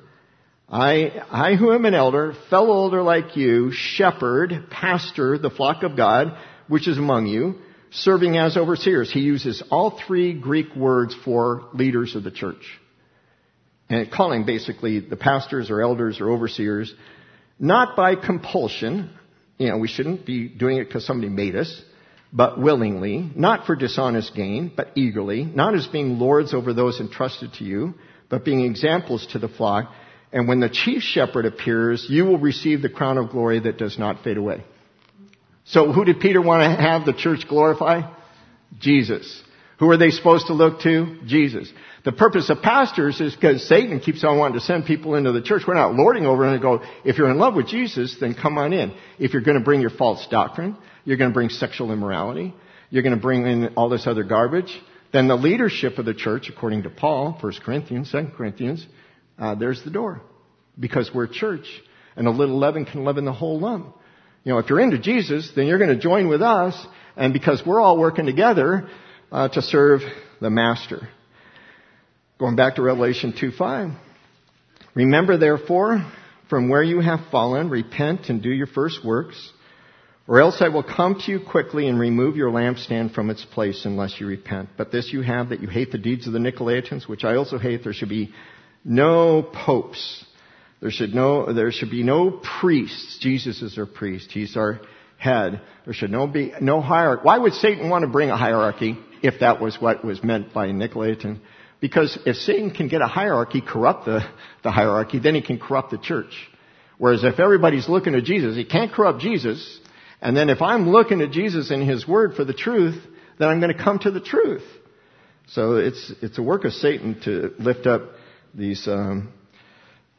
I who am an elder, fellow elder like you, shepherd, pastor, the flock of God, which is among you, serving as overseers. He uses all three Greek words for leaders of the church. And calling basically the pastors or elders or overseers, not by compulsion. We shouldn't be doing it because somebody made us, but willingly, not for dishonest gain, but eagerly, not as being lords over those entrusted to you, but being examples to the flock. And when the chief shepherd appears, you will receive the crown of glory that does not fade away. So who did Peter want to have the church glorify? Jesus. Who are they supposed to look to? Jesus. The purpose of pastors is because Satan keeps on wanting to send people into the church. We're not lording over and go, if you're in love with Jesus, then come on in. If you're going to bring your false doctrine, you're going to bring sexual immorality, you're going to bring in all this other garbage, then the leadership of the church, according to Paul, 1 Corinthians, 2 Corinthians, there's the door. Because we're a church, and a little leaven can leaven the whole lump. If you're into Jesus, then you're going to join with us, and because we're all working together to serve the Master. Going back to Revelation 2:5. Remember, therefore, from where you have fallen, repent and do your first works, or else I will come to you quickly and remove your lampstand from its place unless you repent. But this you have, that you hate the deeds of the Nicolaitans, which I also hate. There should be no popes. There should be no priests. Jesus is our priest. He's our head. There should be no hierarchy. Why would Satan want to bring a hierarchy if that was what was meant by Nicolaitan? Because if Satan can get a hierarchy, corrupt the hierarchy, then he can corrupt the church. Whereas if everybody's looking to Jesus, he can't corrupt Jesus. And then if I'm looking to Jesus and his word for the truth, then I'm going to come to the truth. So it's a work of Satan to lift up these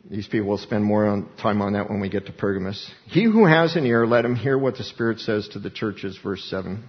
These people will spend more time on that when we get to Pergamos. He who has an ear, let him hear what the Spirit says to the churches, verse 7.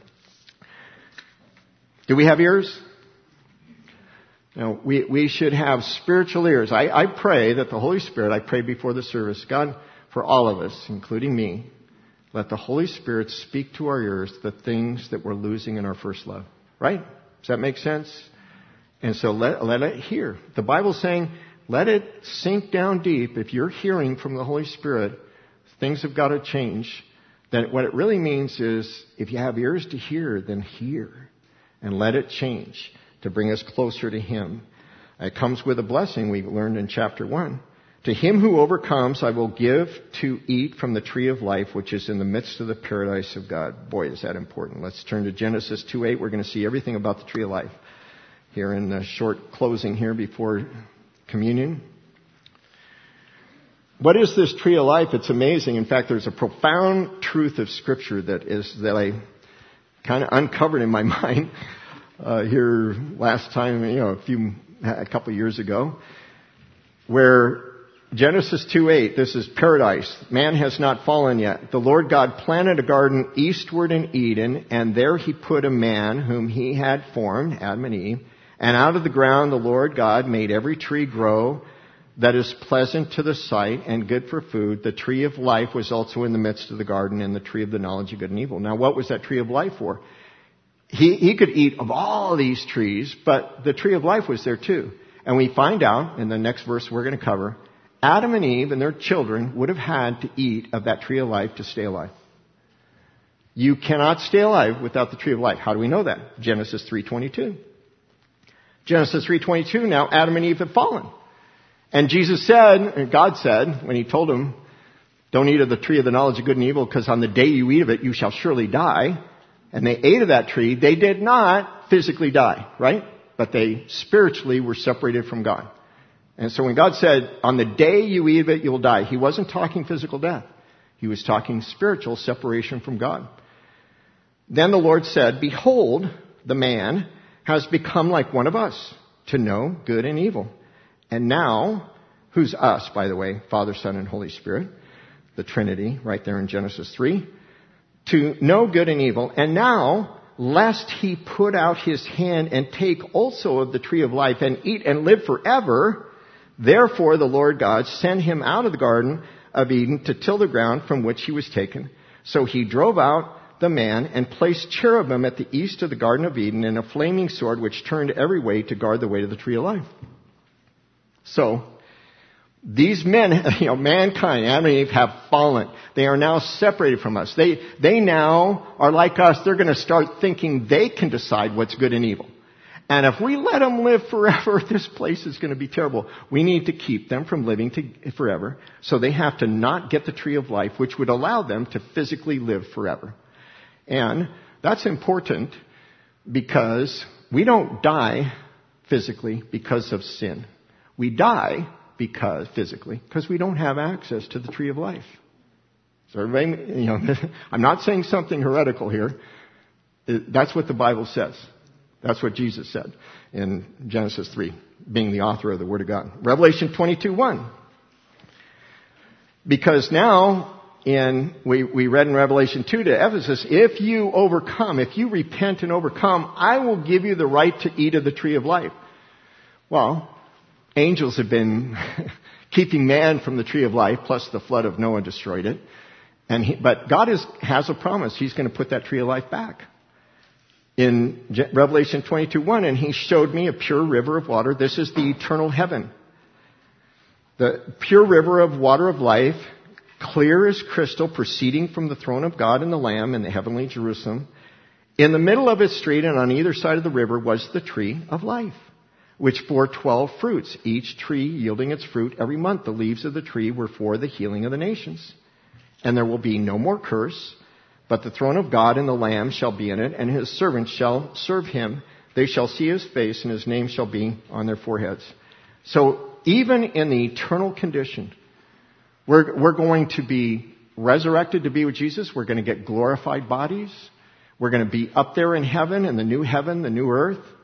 Do we have ears? No, we should have spiritual ears. I pray that the Holy Spirit, I pray before the service, God, for all of us, including me, let the Holy Spirit speak to our ears the things that we're losing in our first love. Right? Does that make sense? And so let it hear. The Bible's saying, let it sink down deep. If you're hearing from the Holy Spirit, things have got to change. Then what it really means is, if you have ears to hear, then hear. And let it change to bring us closer to Him. It comes with a blessing we learned in chapter 1. To him who overcomes, I will give to eat from the tree of life, which is in the midst of the paradise of God. Boy, is that important. Let's turn to Genesis 2:8. We're going to see everything about the tree of life here in the short closing here before communion. What is this tree of life? It's amazing. In fact, there's a profound truth of Scripture that I kind of uncovered in my mind here last time, a couple of years ago, where Genesis 2:8, this is paradise. Man has not fallen yet. The Lord God planted a garden eastward in Eden, and there He put a man whom He had formed, Adam and Eve. And out of the ground the Lord God made every tree grow that is pleasant to the sight and good for food. The tree of life was also in the midst of the garden, and the tree of the knowledge of good and evil. Now, what was that tree of life for? He could eat of all these trees, but the tree of life was there too. And we find out in the next verse we're going to cover, Adam and Eve and their children would have had to eat of that tree of life to stay alive. You cannot stay alive without the tree of life. How do we know that? Genesis 3:22. Genesis 3:22, now Adam and Eve have fallen. And God said, when He told them, don't eat of the tree of the knowledge of good and evil, because on the day you eat of it, you shall surely die. And they ate of that tree. They did not physically die, right? But they spiritually were separated from God. And so when God said, on the day you eat of it, you'll die, He wasn't talking physical death. He was talking spiritual separation from God. Then the Lord said, behold, the man has become like one of us, to know good and evil. And now, who's us, by the way? Father, Son, and Holy Spirit. The Trinity, right there in Genesis 3. To know good and evil. And now, lest he put out his hand and take also of the tree of life and eat and live forever, therefore the Lord God sent him out of the Garden of Eden to till the ground from which he was taken. So He drove out the man and placed cherubim at the east of the Garden of Eden and a flaming sword which turned every way to guard the way to the tree of life. So, these men, mankind, Adam and Eve, have fallen. They are now separated from us. They now are like us. They're going to start thinking they can decide what's good and evil. And if we let them live forever, this place is going to be terrible. We need to keep them from living forever. So they have to not get the tree of life, which would allow them to physically live forever. And that's important because we don't die physically because of sin. We die physically because we don't have access to the tree of life. So everybody, I'm not saying something heretical here. That's what the Bible says. That's what Jesus said in Genesis 3, being the author of the Word of God. Revelation 22:1. Because now, we read in Revelation 2 to Ephesus, if you overcome, if you repent and overcome, I will give you the right to eat of the tree of life. Well, angels have been keeping man from the tree of life, plus the flood of Noah destroyed it. But God has a promise. He's going to put that tree of life back. In Revelation 22:1, and He showed me a pure river of water. This is the eternal heaven. The pure river of water of life, clear as crystal, proceeding from the throne of God and the Lamb in the heavenly Jerusalem. In the middle of its street and on either side of the river was the tree of life, which bore 12 fruits, each tree yielding its fruit every month. The leaves of the tree were for the healing of the nations. And there will be no more curse, but the throne of God and the Lamb shall be in it, and His servants shall serve Him. They shall see His face, and His name shall be on their foreheads. So even in the eternal condition, we're going to be resurrected to be with Jesus. We're going to get glorified bodies. We're going to be up there in heaven, in the new heaven, the new earth.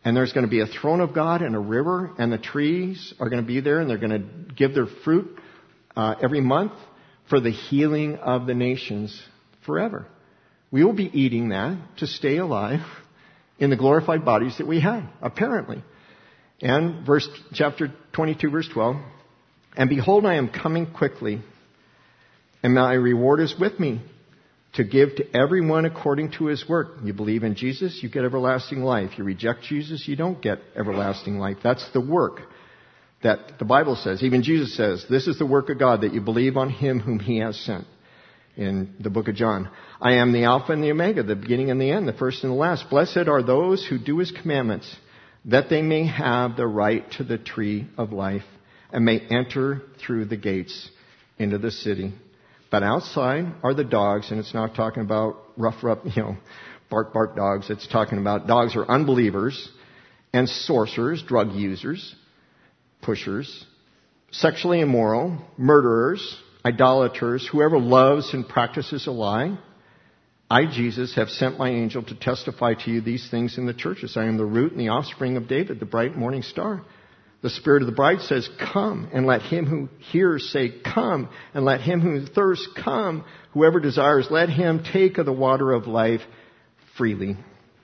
And there's going to be a throne of God and a river, and the trees are going to be there, and they're going to give their fruit every month for the healing of the nations forever. We will be eating that to stay alive in the glorified bodies that we have, apparently. And chapter 22, verse 12, and behold, I am coming quickly, and my reward is with me, to give to everyone according to his work. You believe in Jesus, you get everlasting life. You reject Jesus, you don't get everlasting life. That's the work that the Bible says. Even Jesus says, this is the work of God, that you believe on him whom he has sent. In the book of John, I am the Alpha and the Omega, the beginning and the end, the first and the last. Blessed are those who do his commandments, that they may have the right to the tree of life and may enter through the gates into the city. But outside are the dogs, and it's not talking about rough, bark dogs. It's talking about dogs are unbelievers and sorcerers, drug users, pushers, sexually immoral, murderers, idolaters, whoever loves and practices a lie. I, Jesus, have sent my angel to testify to you these things in the churches. I am the root and the offspring of David, the bright morning star. The Spirit of the bride says, come, and let him who hears say, come, and let him who thirsts come. Whoever desires, let him take of the water of life freely.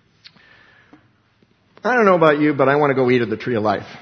I don't know about you, but I want to go eat of the tree of life.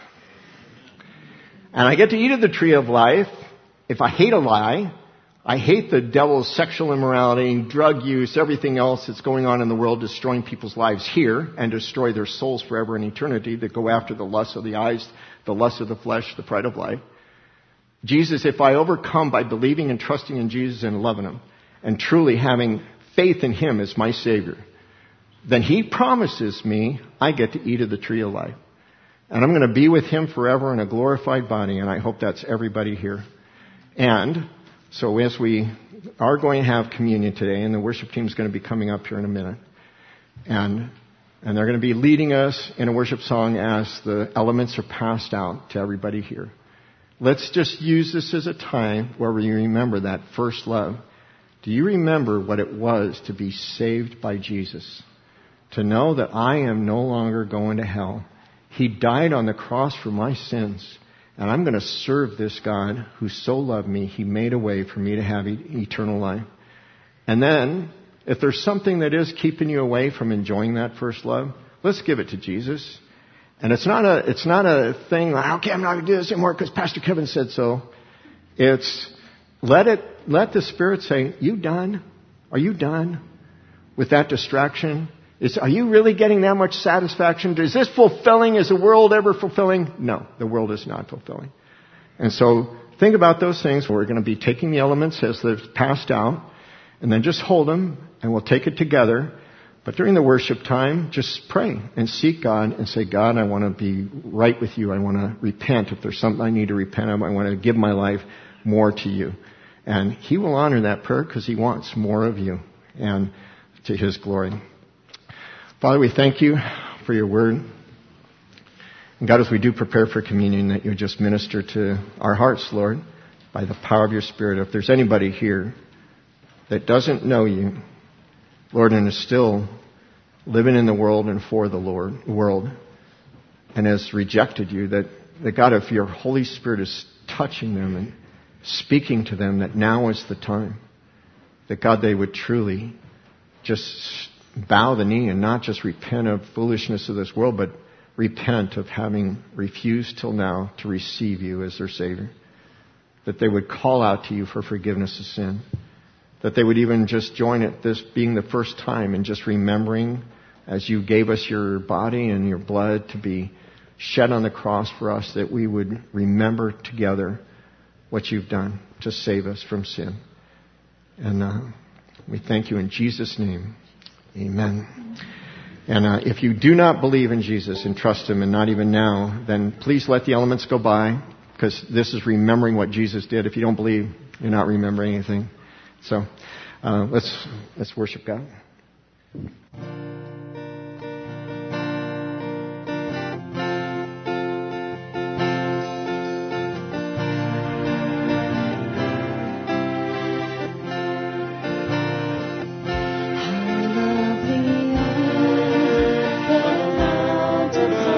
And I get to eat of the tree of life if I hate a lie. I hate the devil's sexual immorality, drug use, everything else that's going on in the world, destroying people's lives here and destroy their souls forever in eternity, that go after the lust of the eyes, the lust of the flesh, the pride of life. Jesus, if I overcome by believing and trusting in Jesus and loving him and truly having faith in him as my Savior, then he promises me I get to eat of the tree of life. And I'm going to be with him forever in a glorified body, and I hope that's everybody here. And so as we are going to have communion today, and the worship team is going to be coming up here in a minute, and they're going to be leading us in a worship song as the elements are passed out to everybody here. Let's just use this as a time where we remember that first love. Do you remember what it was to be saved by Jesus? To know that I am no longer going to hell. He died on the cross for my sins. And I'm going to serve this God who so loved me. He made a way for me to have eternal life. And then, if there's something that is keeping you away from enjoying that first love, let's give it to Jesus. And it's not a thing like, okay, I'm not going to do this anymore because Pastor Kevin said so. It's let the Spirit say, you done? Are you done with that distraction? Are you really getting that much satisfaction? Is this fulfilling? Is the world ever fulfilling? No, the world is not fulfilling. And so think about those things. We're going to be taking the elements as they're passed out, and then just hold them, and we'll take it together. But during the worship time, just pray and seek God and say, God, I want to be right with you. I want to repent. If there's something I need to repent of, I want to give my life more to you. And he will honor that prayer because he wants more of you and to his glory. Father, we thank you for your word. And God, as we do prepare for communion, that you just minister to our hearts, Lord, by the power of your Spirit. If there's anybody here that doesn't know you, Lord, and is still living in the world and for the world, and has rejected you, that God, if your Holy Spirit is touching them and speaking to them, that now is the time, that God, they would truly just bow the knee and not just repent of foolishness of this world, but repent of having refused till now to receive you as their Savior. That they would call out to you for forgiveness of sin. That they would even just join it, this being the first time, and just remembering as you gave us your body and your blood to be shed on the cross for us, that we would remember together what you've done to save us from sin. And we thank you in Jesus' name. Amen. And if you do not believe in Jesus and trust him, and not even now, then please let the elements go by, because this is remembering what Jesus did. If you don't believe, you're not remembering anything. So let's worship God. How lovely are the mountains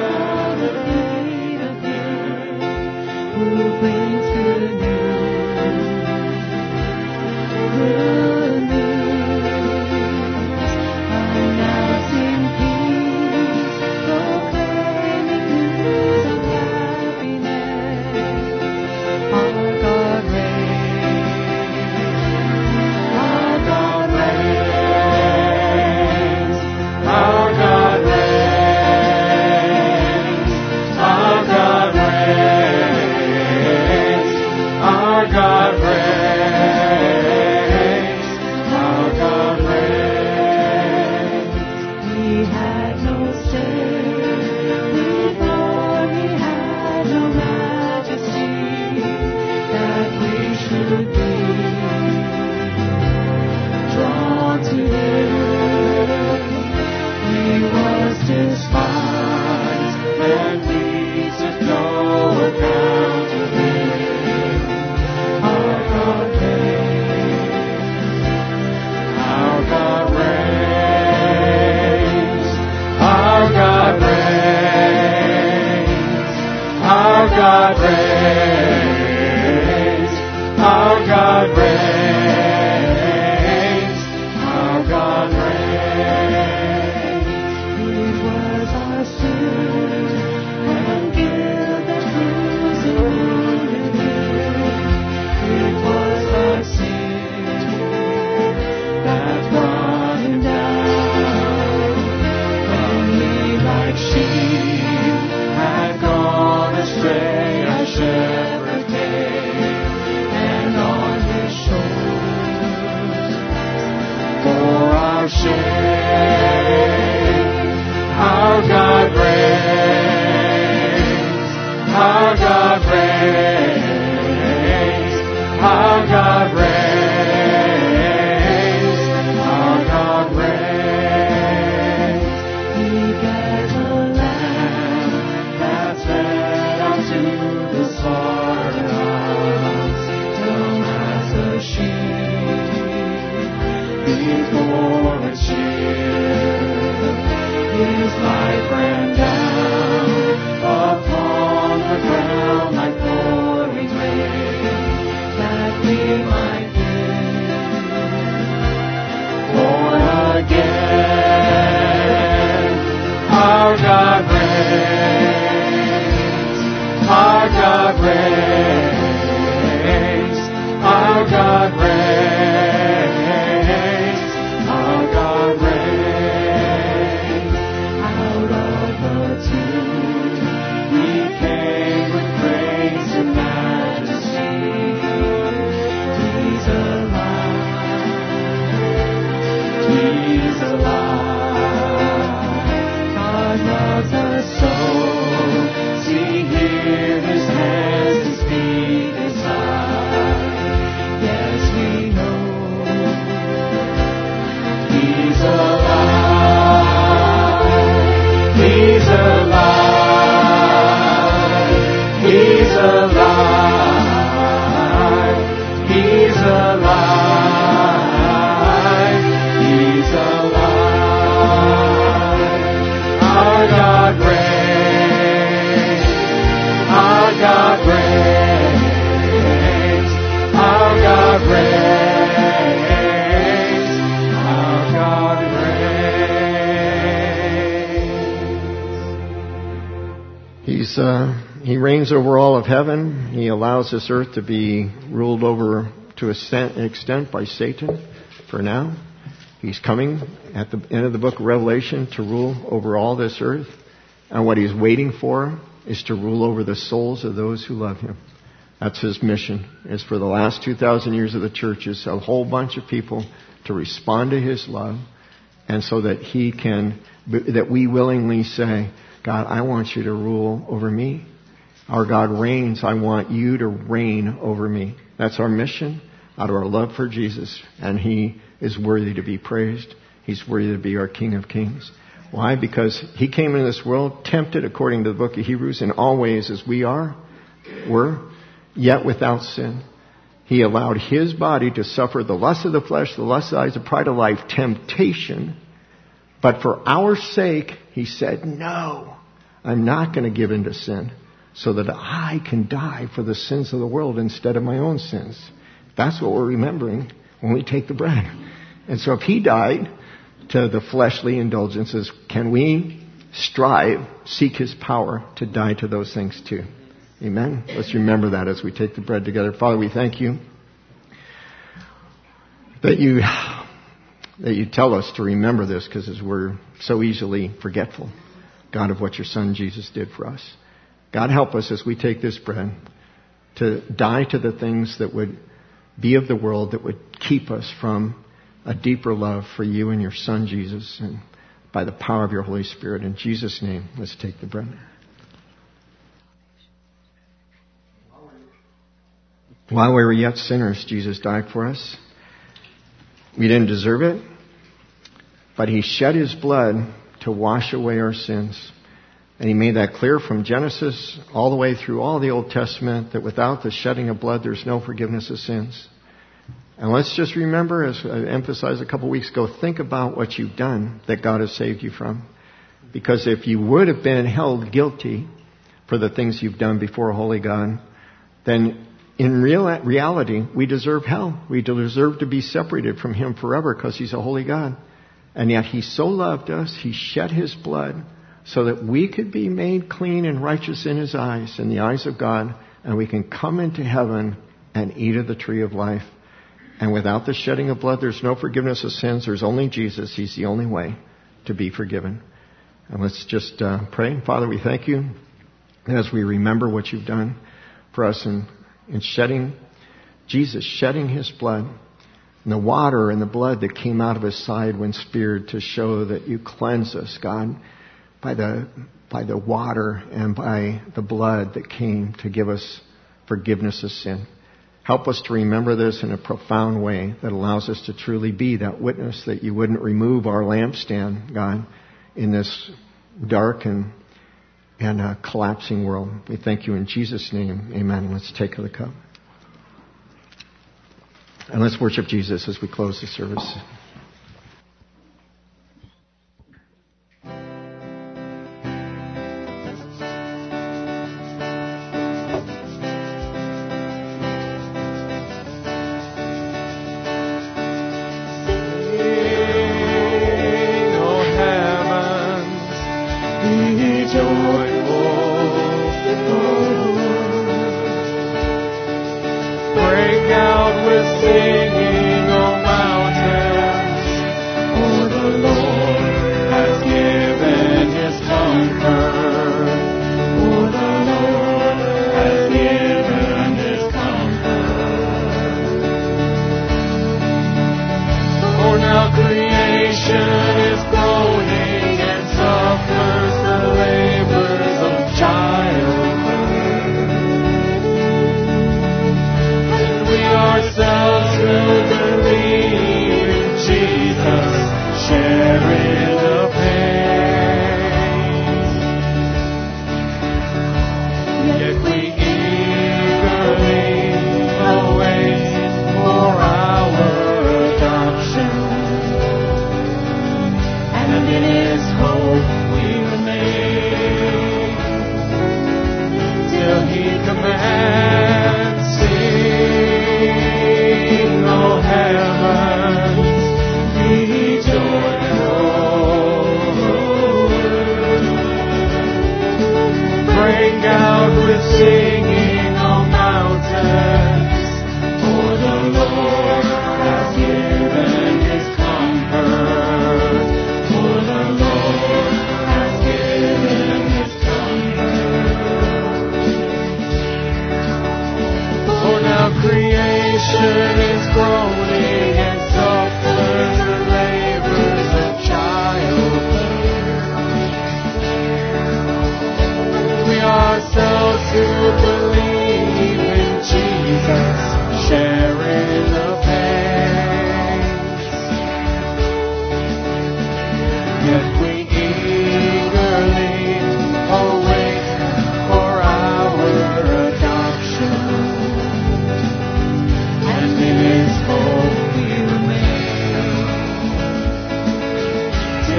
He reigns over all of heaven. He allows this earth to be ruled over to an extent by Satan for now. He's coming at the end of the book of Revelation to rule over all this earth. And what he's waiting for is to rule over the souls of those who love him. That's his mission. Is for the last 2,000 years of the church is a whole bunch of people to respond to his love, and so that that we willingly say, God, I want you to rule over me. Our God reigns. I want you to reign over me. That's our mission out of our love for Jesus. And he is worthy to be praised. He's worthy to be our King of Kings. Why? Because he came into this world tempted, according to the book of Hebrews, in all ways as we were, yet without sin. He allowed his body to suffer the lust of the flesh, the lust of the eyes, the pride of life, temptation. But for our sake, he said, no, I'm not going to give in to sin so that I can die for the sins of the world instead of my own sins. That's what we're remembering when we take the bread. And so if he died to the fleshly indulgences, can we strive, seek his power to die to those things too? Amen? Let's remember that as we take the bread together. Father, we thank you that you tell us to remember this, because we're so easily forgetful, God, of what your Son Jesus did for us. God, help us as we take this bread to die to the things that would be of the world, that would keep us from a deeper love for you and your Son Jesus, and by the power of your Holy Spirit. In Jesus' name, let's take the bread. While we were yet sinners, Jesus died for us. We didn't deserve it, but he shed his blood to wash away our sins. And he made that clear from Genesis all the way through all the Old Testament, that without the shedding of blood, there's no forgiveness of sins. And let's just remember, as I emphasized a couple weeks ago, think about what you've done that God has saved you from. Because if you would have been held guilty for the things you've done before a holy God, then in reality, we deserve hell. We deserve to be separated from him forever because he's a holy God. And yet he so loved us, he shed his blood so that we could be made clean and righteous in his eyes, in the eyes of God, and we can come into heaven and eat of the tree of life. And without the shedding of blood, there's no forgiveness of sins. There's only Jesus. He's the only way to be forgiven. And let's just pray. Father, we thank you as we remember what you've done for us in shedding, Jesus shedding his blood, and the water and the blood that came out of his side when speared, to show that you cleanse us, God, by the water and by the blood that came to give us forgiveness of sin. Help us to remember this in a profound way that allows us to truly be that witness, that you wouldn't remove our lampstand, God, in this dark and collapsing world. We thank you in Jesus' name. Amen. Let's take the cup. And let's worship Jesus as we close the service. Bring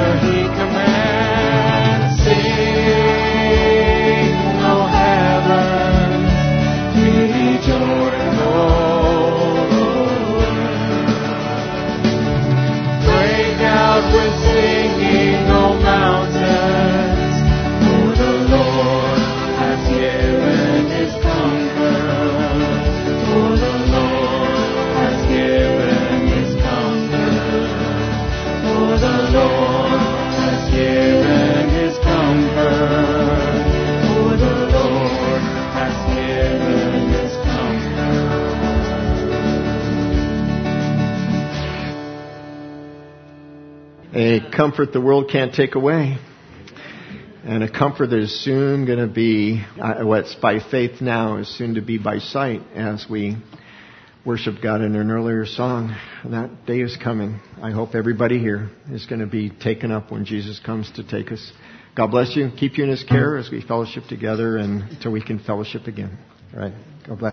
whatever He commands. Sing, O heavens, be joyful. Break out with singing, O mountains, for the Lord has given His comfort. For the Lord has given His comfort. For the Lord has given His comfort. For the Lord has given His comfort. A comfort the world can't take away. And a comfort that is soon going to be, what's by faith now is soon to be by sight as we worship God in an earlier song. That day is coming. I hope everybody here is going to be taken up when Jesus comes to take us. God bless you. Keep you in His care as we fellowship together and until we can fellowship again. All right. God bless.